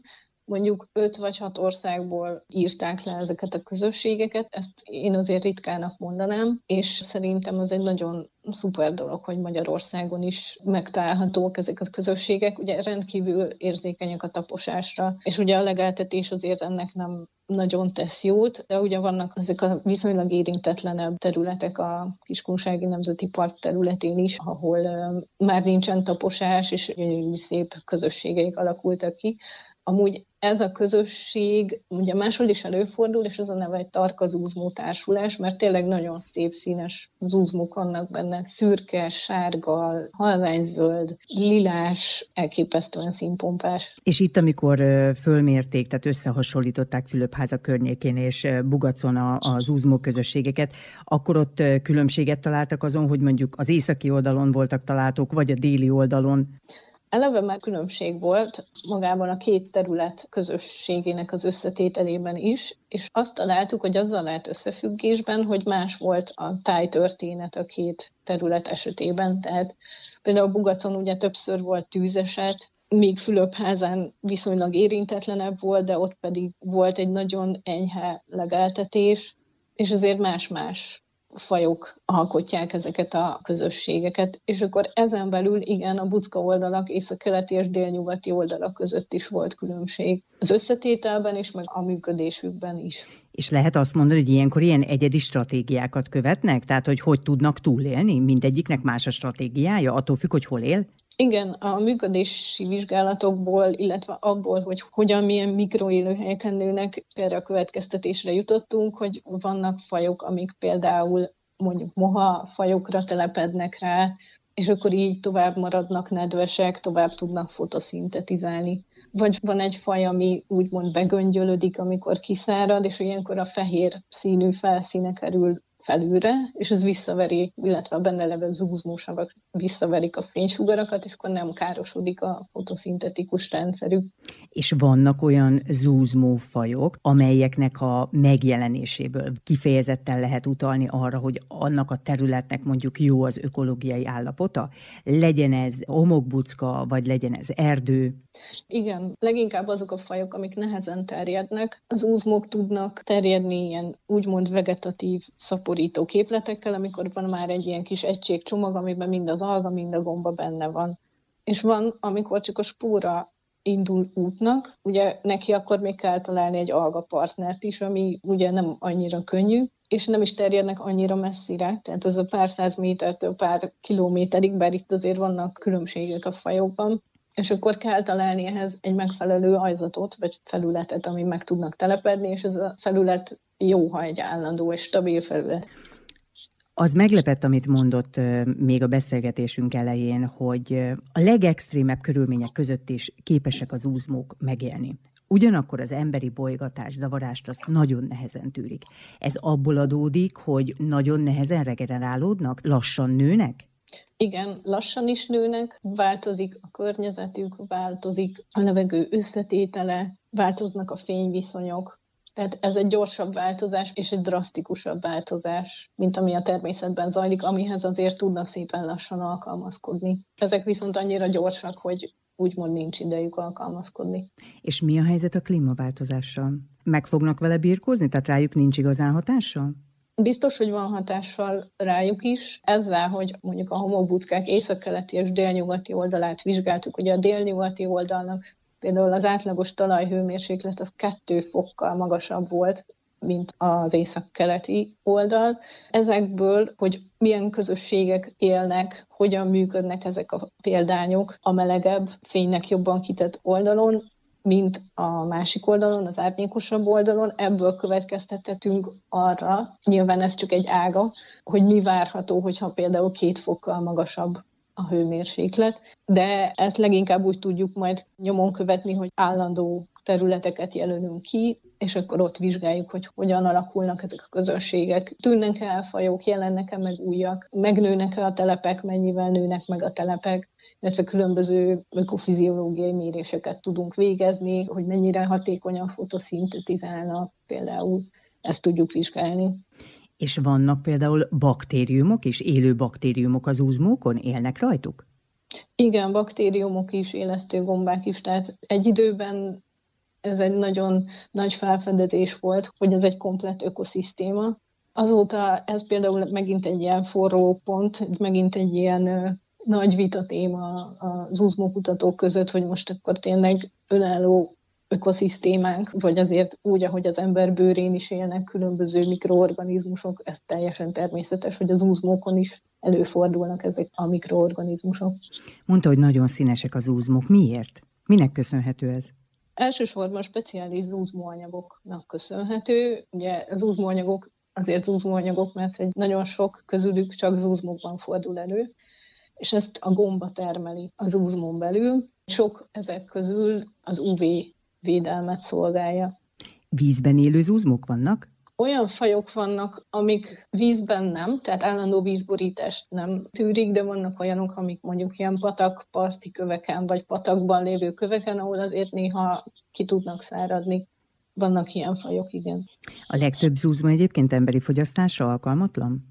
mondjuk öt vagy hat országból írták le ezeket a közösségeket, ezt én azért ritkának mondanám, és szerintem az egy nagyon szuper dolog, hogy Magyarországon is megtalálhatók ezek a közösségek. Ugye rendkívül érzékenyek a taposásra, és ugye a legeltetés azért ennek nem nagyon tesz jót, de ugye vannak ezek a viszonylag érintetlenebb területek a Kiskunsági Nemzeti Park területén is, ahol uh, már nincsen taposás, és gyönyörű szép közösségeik alakultak ki. Amúgy ez a közösség ugye máshol is előfordul, és az a neve egy Tarka Zúzmó Társulás, mert tényleg nagyon szép színes zúzmók vannak benne, szürke, sárga, halványzöld, lilás, elképesztően színpompás. És itt, amikor fölmérték, tehát összehasonlították Fülöpháza környékén és Bugacon a, a zúzmó közösségeket, akkor ott különbséget találtak azon, hogy mondjuk az északi oldalon voltak találhatók, vagy a déli oldalon? Eleve már különbség volt magában a két terület közösségének az összetételében is, és azt találtuk, hogy azzal lehet összefüggésben, hogy más volt a tájtörténet a két terület esetében. Tehát például Bugacon ugye többször volt tűzeset, míg Fülöpházán viszonylag érintetlenebb volt, de ott pedig volt egy nagyon enyhe legeltetés, és azért más-más fajok alkotják ezeket a közösségeket, és akkor ezen belül igen, a Bucka oldalak, északkeleti és délnyugati oldalak között is volt különbség. Az összetételben is, meg a működésükben is. És lehet azt mondani, hogy ilyenkor ilyen egyedi stratégiákat követnek? Tehát, hogy hogy tudnak túlélni? Mindegyiknek más a stratégiája, attól függ, hogy hol él? Igen, a működési vizsgálatokból, illetve abból, hogy hogyan, milyen mikroélőhelyeken nőnek, erre a következtetésre jutottunk, hogy vannak fajok, amik például mondjuk moha fajokra telepednek rá, és akkor így tovább maradnak nedvesek, tovább tudnak fotoszintetizálni. Vagy van egy faj, ami úgymond begöngyölödik, amikor kiszárad, és ilyenkor a fehér színű felszíne kerül felülre, és ez visszaveri, illetve a benne levő zúzmósavak visszaverik a fénysugarakat, és akkor nem károsodik a fotoszintetikus rendszerük. És vannak olyan zúzmófajok, amelyeknek a megjelenéséből kifejezetten lehet utalni arra, hogy annak a területnek mondjuk jó az ökológiai állapota? Legyen ez homokbucka, vagy legyen ez erdő? Igen, leginkább azok a fajok, amik nehezen terjednek. Az zúzmók tudnak terjedni ilyen úgymond vegetatív szaporító képletekkel, amikor van már egy ilyen kis egységcsomag, amiben mind az alga, mind a gomba benne van. És van, amikor csak a spóra indul útnak, ugye neki akkor még kell találni egy algapartnert is, ami ugye nem annyira könnyű, és nem is terjednek annyira messzire, tehát ez a pár száz métertől pár kilométerig, bár itt azért vannak különbségek a fajokban, és akkor kell találni ehhez egy megfelelő ajzatot, vagy felületet, ami meg tudnak telepedni, és ez a felület jó, ha egy állandó és stabil felület. Az meglepett, amit mondott még a beszélgetésünk elején, hogy a legextrémebb körülmények között is képesek az zúzmók megélni. Ugyanakkor az emberi bolygatás, zavarást azt nagyon nehezen tűrik. Ez abból adódik, hogy nagyon nehezen regenerálódnak, lassan nőnek? Igen, lassan is nőnek, változik a környezetük, változik a levegő összetétele, változnak a fényviszonyok. Tehát ez egy gyorsabb változás és egy drasztikusabb változás, mint ami a természetben zajlik, amihez azért tudnak szépen lassan alkalmazkodni. Ezek viszont annyira gyorsak, hogy úgymond nincs idejük alkalmazkodni. És mi a helyzet a klímaváltozással? Meg fognak vele birkózni? Tehát rájuk nincs igazán hatással? Biztos, hogy van hatással rájuk is. Ezzel, hogy mondjuk a homokbuckák északkeleti és délnyugati oldalát vizsgáltuk, ugye a délnyugati oldalnak például az átlagos talajhőmérséklet az kettő fokkal magasabb volt, mint az északkeleti oldal. Ezekből, hogy milyen közösségek élnek, hogyan működnek ezek a példányok a melegebb, fénynek jobban kitett oldalon, mint a másik oldalon, az árnyékosabb oldalon, ebből következtethetünk arra, nyilván ez csak egy ága, hogy mi várható, hogyha például két fokkal magasabb a hőmérséklet, de ezt leginkább úgy tudjuk majd nyomon követni, hogy állandó területeket jelölünk ki, és akkor ott vizsgáljuk, hogy hogyan alakulnak ezek a közösségek. Tűnnek el fajok, jelennek-e meg újak, megnőnek-e a telepek, mennyivel nőnek meg a telepek, illetve különböző ökofiziológiai méréseket tudunk végezni, hogy mennyire hatékonyan fotoszintetizálnak például, ezt tudjuk vizsgálni. És vannak például baktériumok is, élő baktériumok az zúzmókon, élnek rajtuk? Igen, baktériumok is, élesztő gombák is, tehát egy időben Ez egy nagyon nagy felfedezés volt, hogy ez egy komplett ökoszisztéma. Azóta ez például megint egy ilyen forró pont, megint egy ilyen ö, nagy vita téma az uzmókutatók között, hogy most akkor tényleg önálló ökoszisztémánk, vagy azért úgy, ahogy az ember bőrén is élnek különböző mikroorganizmusok, ez teljesen természetes, hogy az uzmókon is előfordulnak ezek a mikroorganizmusok. Mondta, hogy nagyon színesek az uzmók. Miért? Minek köszönhető ez? Elsősorban speciális zúzmóanyagoknak köszönhető. Ugye az zúzmóanyagok azért zúzmóanyagok, mert hogy nagyon sok közülük csak zúzmókban fordul elő, és ezt a gomba termeli az uzmón belül. Sok ezek közül az ú vé védelmet szolgálja. Vízben élő zúzmók vannak? Olyan fajok vannak, amik vízben nem, tehát állandó vízborítást nem tűrik, de vannak olyanok, amik mondjuk ilyen patakparti köveken, vagy patakban lévő köveken, ahol azért néha ki tudnak száradni. Vannak ilyen fajok, igen. A legtöbb zúzmó egyébként emberi fogyasztásra alkalmatlan?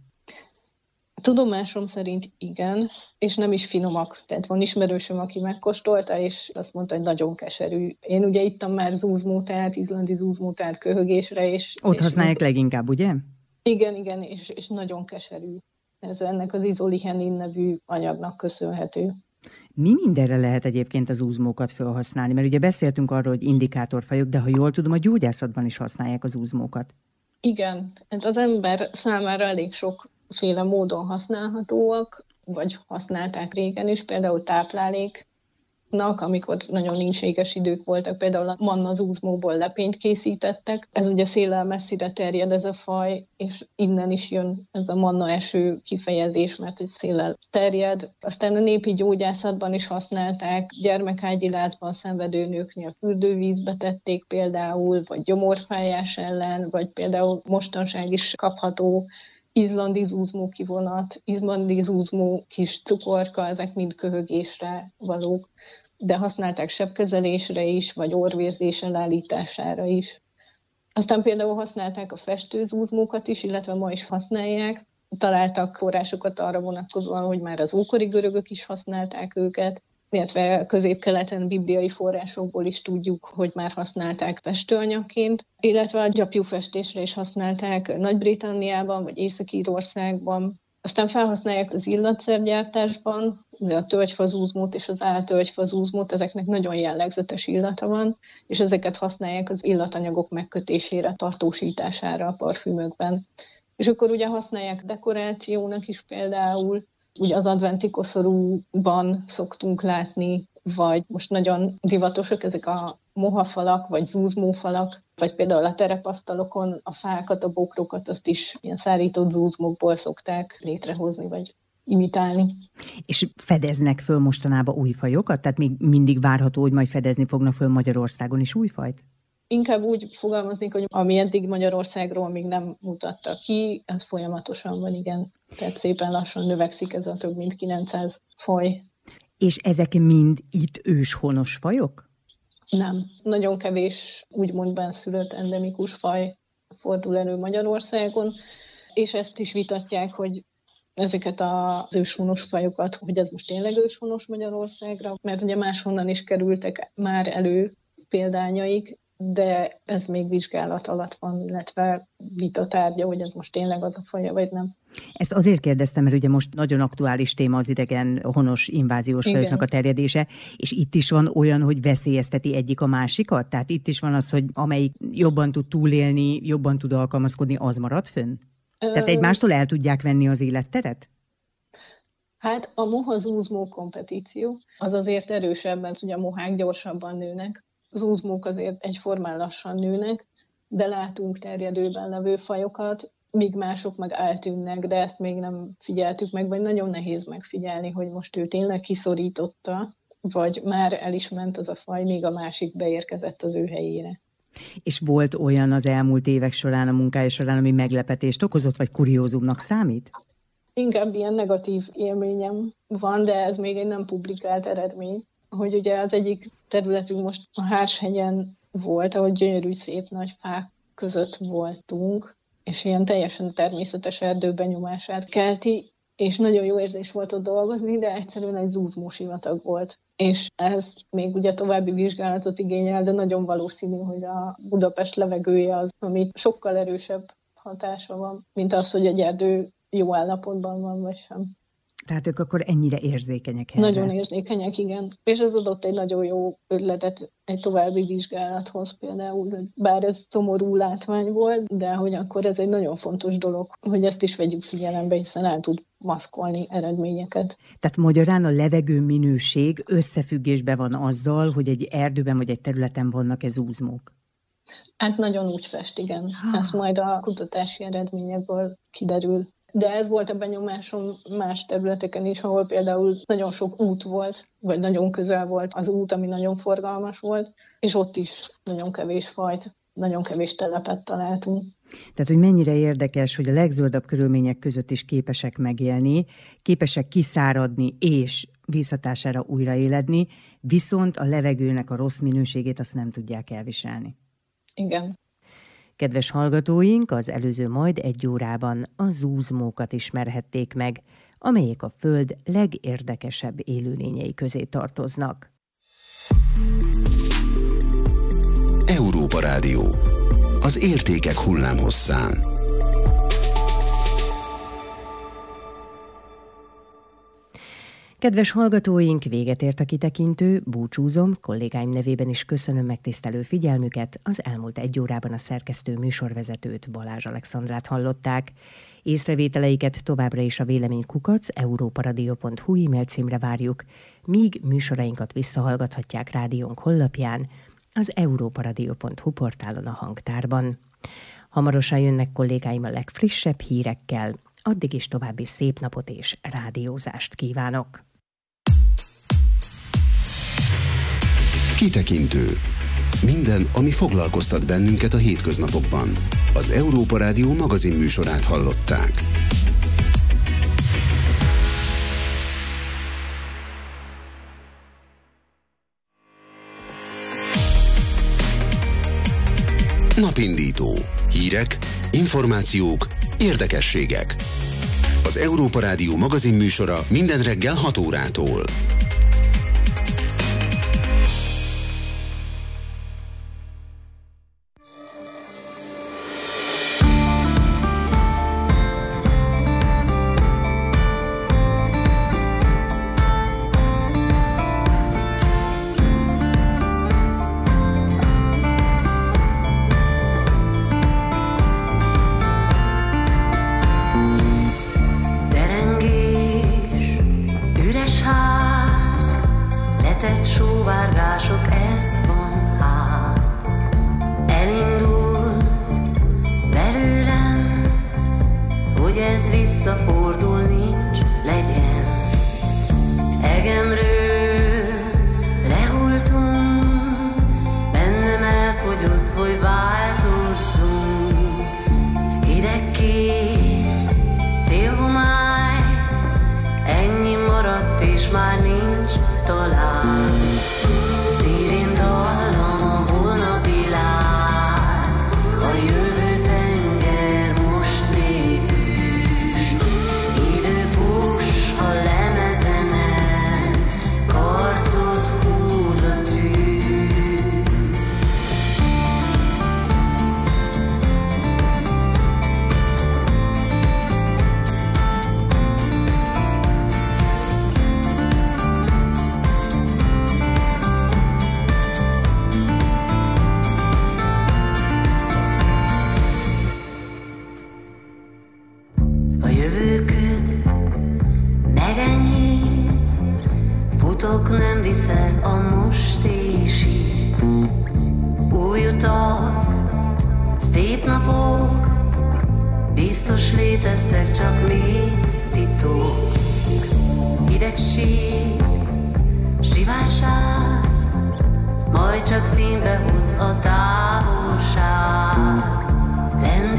Tudomásom szerint igen, és nem is finomak. Tehát van ismerősöm, aki megkóstolta, és azt mondta, hogy nagyon keserű. Én ugye ittam már zúzmóteát, izlandi zúzmóteát köhögésre, és... Ott és használják leginkább, ugye? Igen, igen, és, és nagyon keserű. Ez ennek az izolihenin nevű anyagnak köszönhető. Mi mindenre lehet egyébként az uzmókat felhasználni? Mert ugye beszéltünk arról, hogy indikátorfajok, de ha jól tudom, a gyógyászatban is használják az uzmókat. Igen, ez az ember számára elég sokféle módon használhatóak, vagy használták régen is, például tápláléknak, amikor nagyon nincs éges idők voltak, például a manna zúzmóból lepényt készítettek. Ez ugye széllel messzire terjed ez a faj, és innen is jön ez a manna eső kifejezés, mert hogy széllel terjed. Aztán a népi gyógyászatban is használták, gyermekágyilázban szenvedő nőknél fürdővízbe tették például, vagy gyomorfájás ellen, vagy például mostanság is kapható izlandi zúzmó kivonat, izlandi zúzmó kis cukorka, ezek mind köhögésre valók, de használták sebkezelésre is, vagy orvérzés elállítására is. Aztán például használták a festőzúzmókat is, illetve ma is használják. Találtak forrásokat arra vonatkozóan, hogy már az ókori görögök is használták őket, illetve közép-keleten bibliai forrásokból is tudjuk, hogy már használták festőanyagként, illetve a gyapjúfestésre is használták Nagy-Britanniában vagy Észak-Írországban. Aztán felhasználják az illatszergyártásban, a tölgyfazúzmót és az áltölgyfazúzmót, ezeknek nagyon jellegzetes illata van, és ezeket használják az illatanyagok megkötésére, tartósítására a parfümökben. És akkor ugye használják dekorációnak is például, ugye az adventi koszorúban szoktunk látni, vagy most nagyon divatosak ezek a mohafalak, vagy zúzmófalak, vagy például a terepasztalokon a fákat, a bokrokat, azt is ilyen szárított zúzmokból szokták létrehozni, vagy imitálni. És fedeznek föl mostanában új fajokat? Tehát még mindig várható, hogy majd fedezni fognak föl Magyarországon is új fajt? Inkább úgy fogalmaznék, hogy ami eddig Magyarországról még nem mutatta ki, ez folyamatosan van, igen. Tehát szépen lassan növekszik ez a több mint kilencszáz faj. És ezek mind itt őshonos fajok? Nem. Nagyon kevés úgymond benszülött endemikus faj fordul elő Magyarországon, és ezt is vitatják, hogy ezeket az őshonos fajokat, hogy ez most tényleg őshonos Magyarországra, mert ugye máshonnan is kerültek már elő példányaik, de ez még vizsgálat alatt van, illetve vitatárgya, hogy ez most tényleg az a faja, vagy nem. Ezt azért kérdeztem, mert ugye most nagyon aktuális téma az idegen honos inváziós fajoknak a terjedése, és itt is van olyan, hogy veszélyezteti egyik a másikat? Tehát itt is van az, hogy amelyik jobban tud túlélni, jobban tud alkalmazkodni, az marad fönn? Ö... Tehát egymástól el tudják venni az életteret? Hát a moha-zúzmó kompetíció az azért erősebb, mert ugye a mohák gyorsabban nőnek. Az zúzmók azért egyformán lassan nőnek, de látunk terjedőben levő fajokat, míg mások meg eltűnnek, de ezt még nem figyeltük meg, vagy nagyon nehéz megfigyelni, hogy most ő tényleg kiszorította, vagy már el is ment az a faj, míg a másik beérkezett az ő helyére. És volt olyan az elmúlt évek során, a munkája során, ami meglepetést okozott, vagy kuriózumnak számít? Inkább ilyen negatív élményem van, de ez még egy nem publikált eredmény. Hogy ugye az egyik területünk most a Hárshegyen volt, ahol gyönyörű, szép nagy fák között voltunk, és ilyen teljesen természetes erdőbenyomását kelti, és nagyon jó érzés volt ott dolgozni, de egyszerűen egy zúzmó sivatag volt. És ez még ugye további vizsgálatot igényel, de nagyon valószínű, hogy a Budapest levegője az, ami sokkal erősebb hatása van, mint az, hogy egy erdő jó állapotban van, vagy sem. Tehát ők akkor ennyire érzékenyek erre? Nagyon érzékenyek, igen. És ez adott egy nagyon jó ötletet egy további vizsgálathoz például, hogy bár ez szomorú látvány volt, de hogy akkor ez egy nagyon fontos dolog, hogy ezt is vegyük figyelembe, hiszen el tud maszkolni eredményeket. Tehát magyarán a levegő minőség összefüggésben van azzal, hogy egy erdőben vagy egy területen vannak-e zúzmók? Hát nagyon úgy fest, igen. Ez majd a kutatási eredményekből kiderül. De ez volt a benyomásom más területeken is, ahol például nagyon sok út volt, vagy nagyon közel volt az út, ami nagyon forgalmas volt, és ott is nagyon kevés fajt, nagyon kevés telepet találtunk. Tehát, hogy mennyire érdekes, hogy a legzöldabb körülmények között is képesek megélni, képesek kiszáradni és vízhatására újraéledni, viszont a levegőnek a rossz minőségét azt nem tudják elviselni. Igen. Kedves hallgatóink, az előző majd egy órában a zúzmókat ismerhették meg, amelyek a Föld legérdekesebb élőlényei közé tartoznak. Európa Rádió. Az értékek hullámhosszán. Kedves hallgatóink, véget ért a kitekintő, búcsúzom, kollégáim nevében is köszönöm megtisztelő figyelmüket, az elmúlt egy órában a szerkesztő műsorvezetőt, Balázs Alexandrát hallották. Észrevételeiket továbbra is a véleménykukac európaradio pont hu e-mail címre várjuk, míg műsorainkat visszahallgathatják rádiónk honlapján, az európaradio pont hu portálon a hangtárban. Hamarosan jönnek kollégáim a legfrissebb hírekkel, addig is további szép napot és rádiózást kívánok. Kitekintő. Minden, ami foglalkoztat bennünket a hétköznapokban. Az Európa Rádió magazin műsorát hallották. Napindító. Hírek, információk, érdekességek. Az Európa Rádió magazin műsora minden reggel hat órától.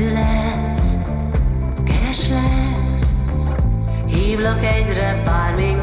Hívlak egyre, bár még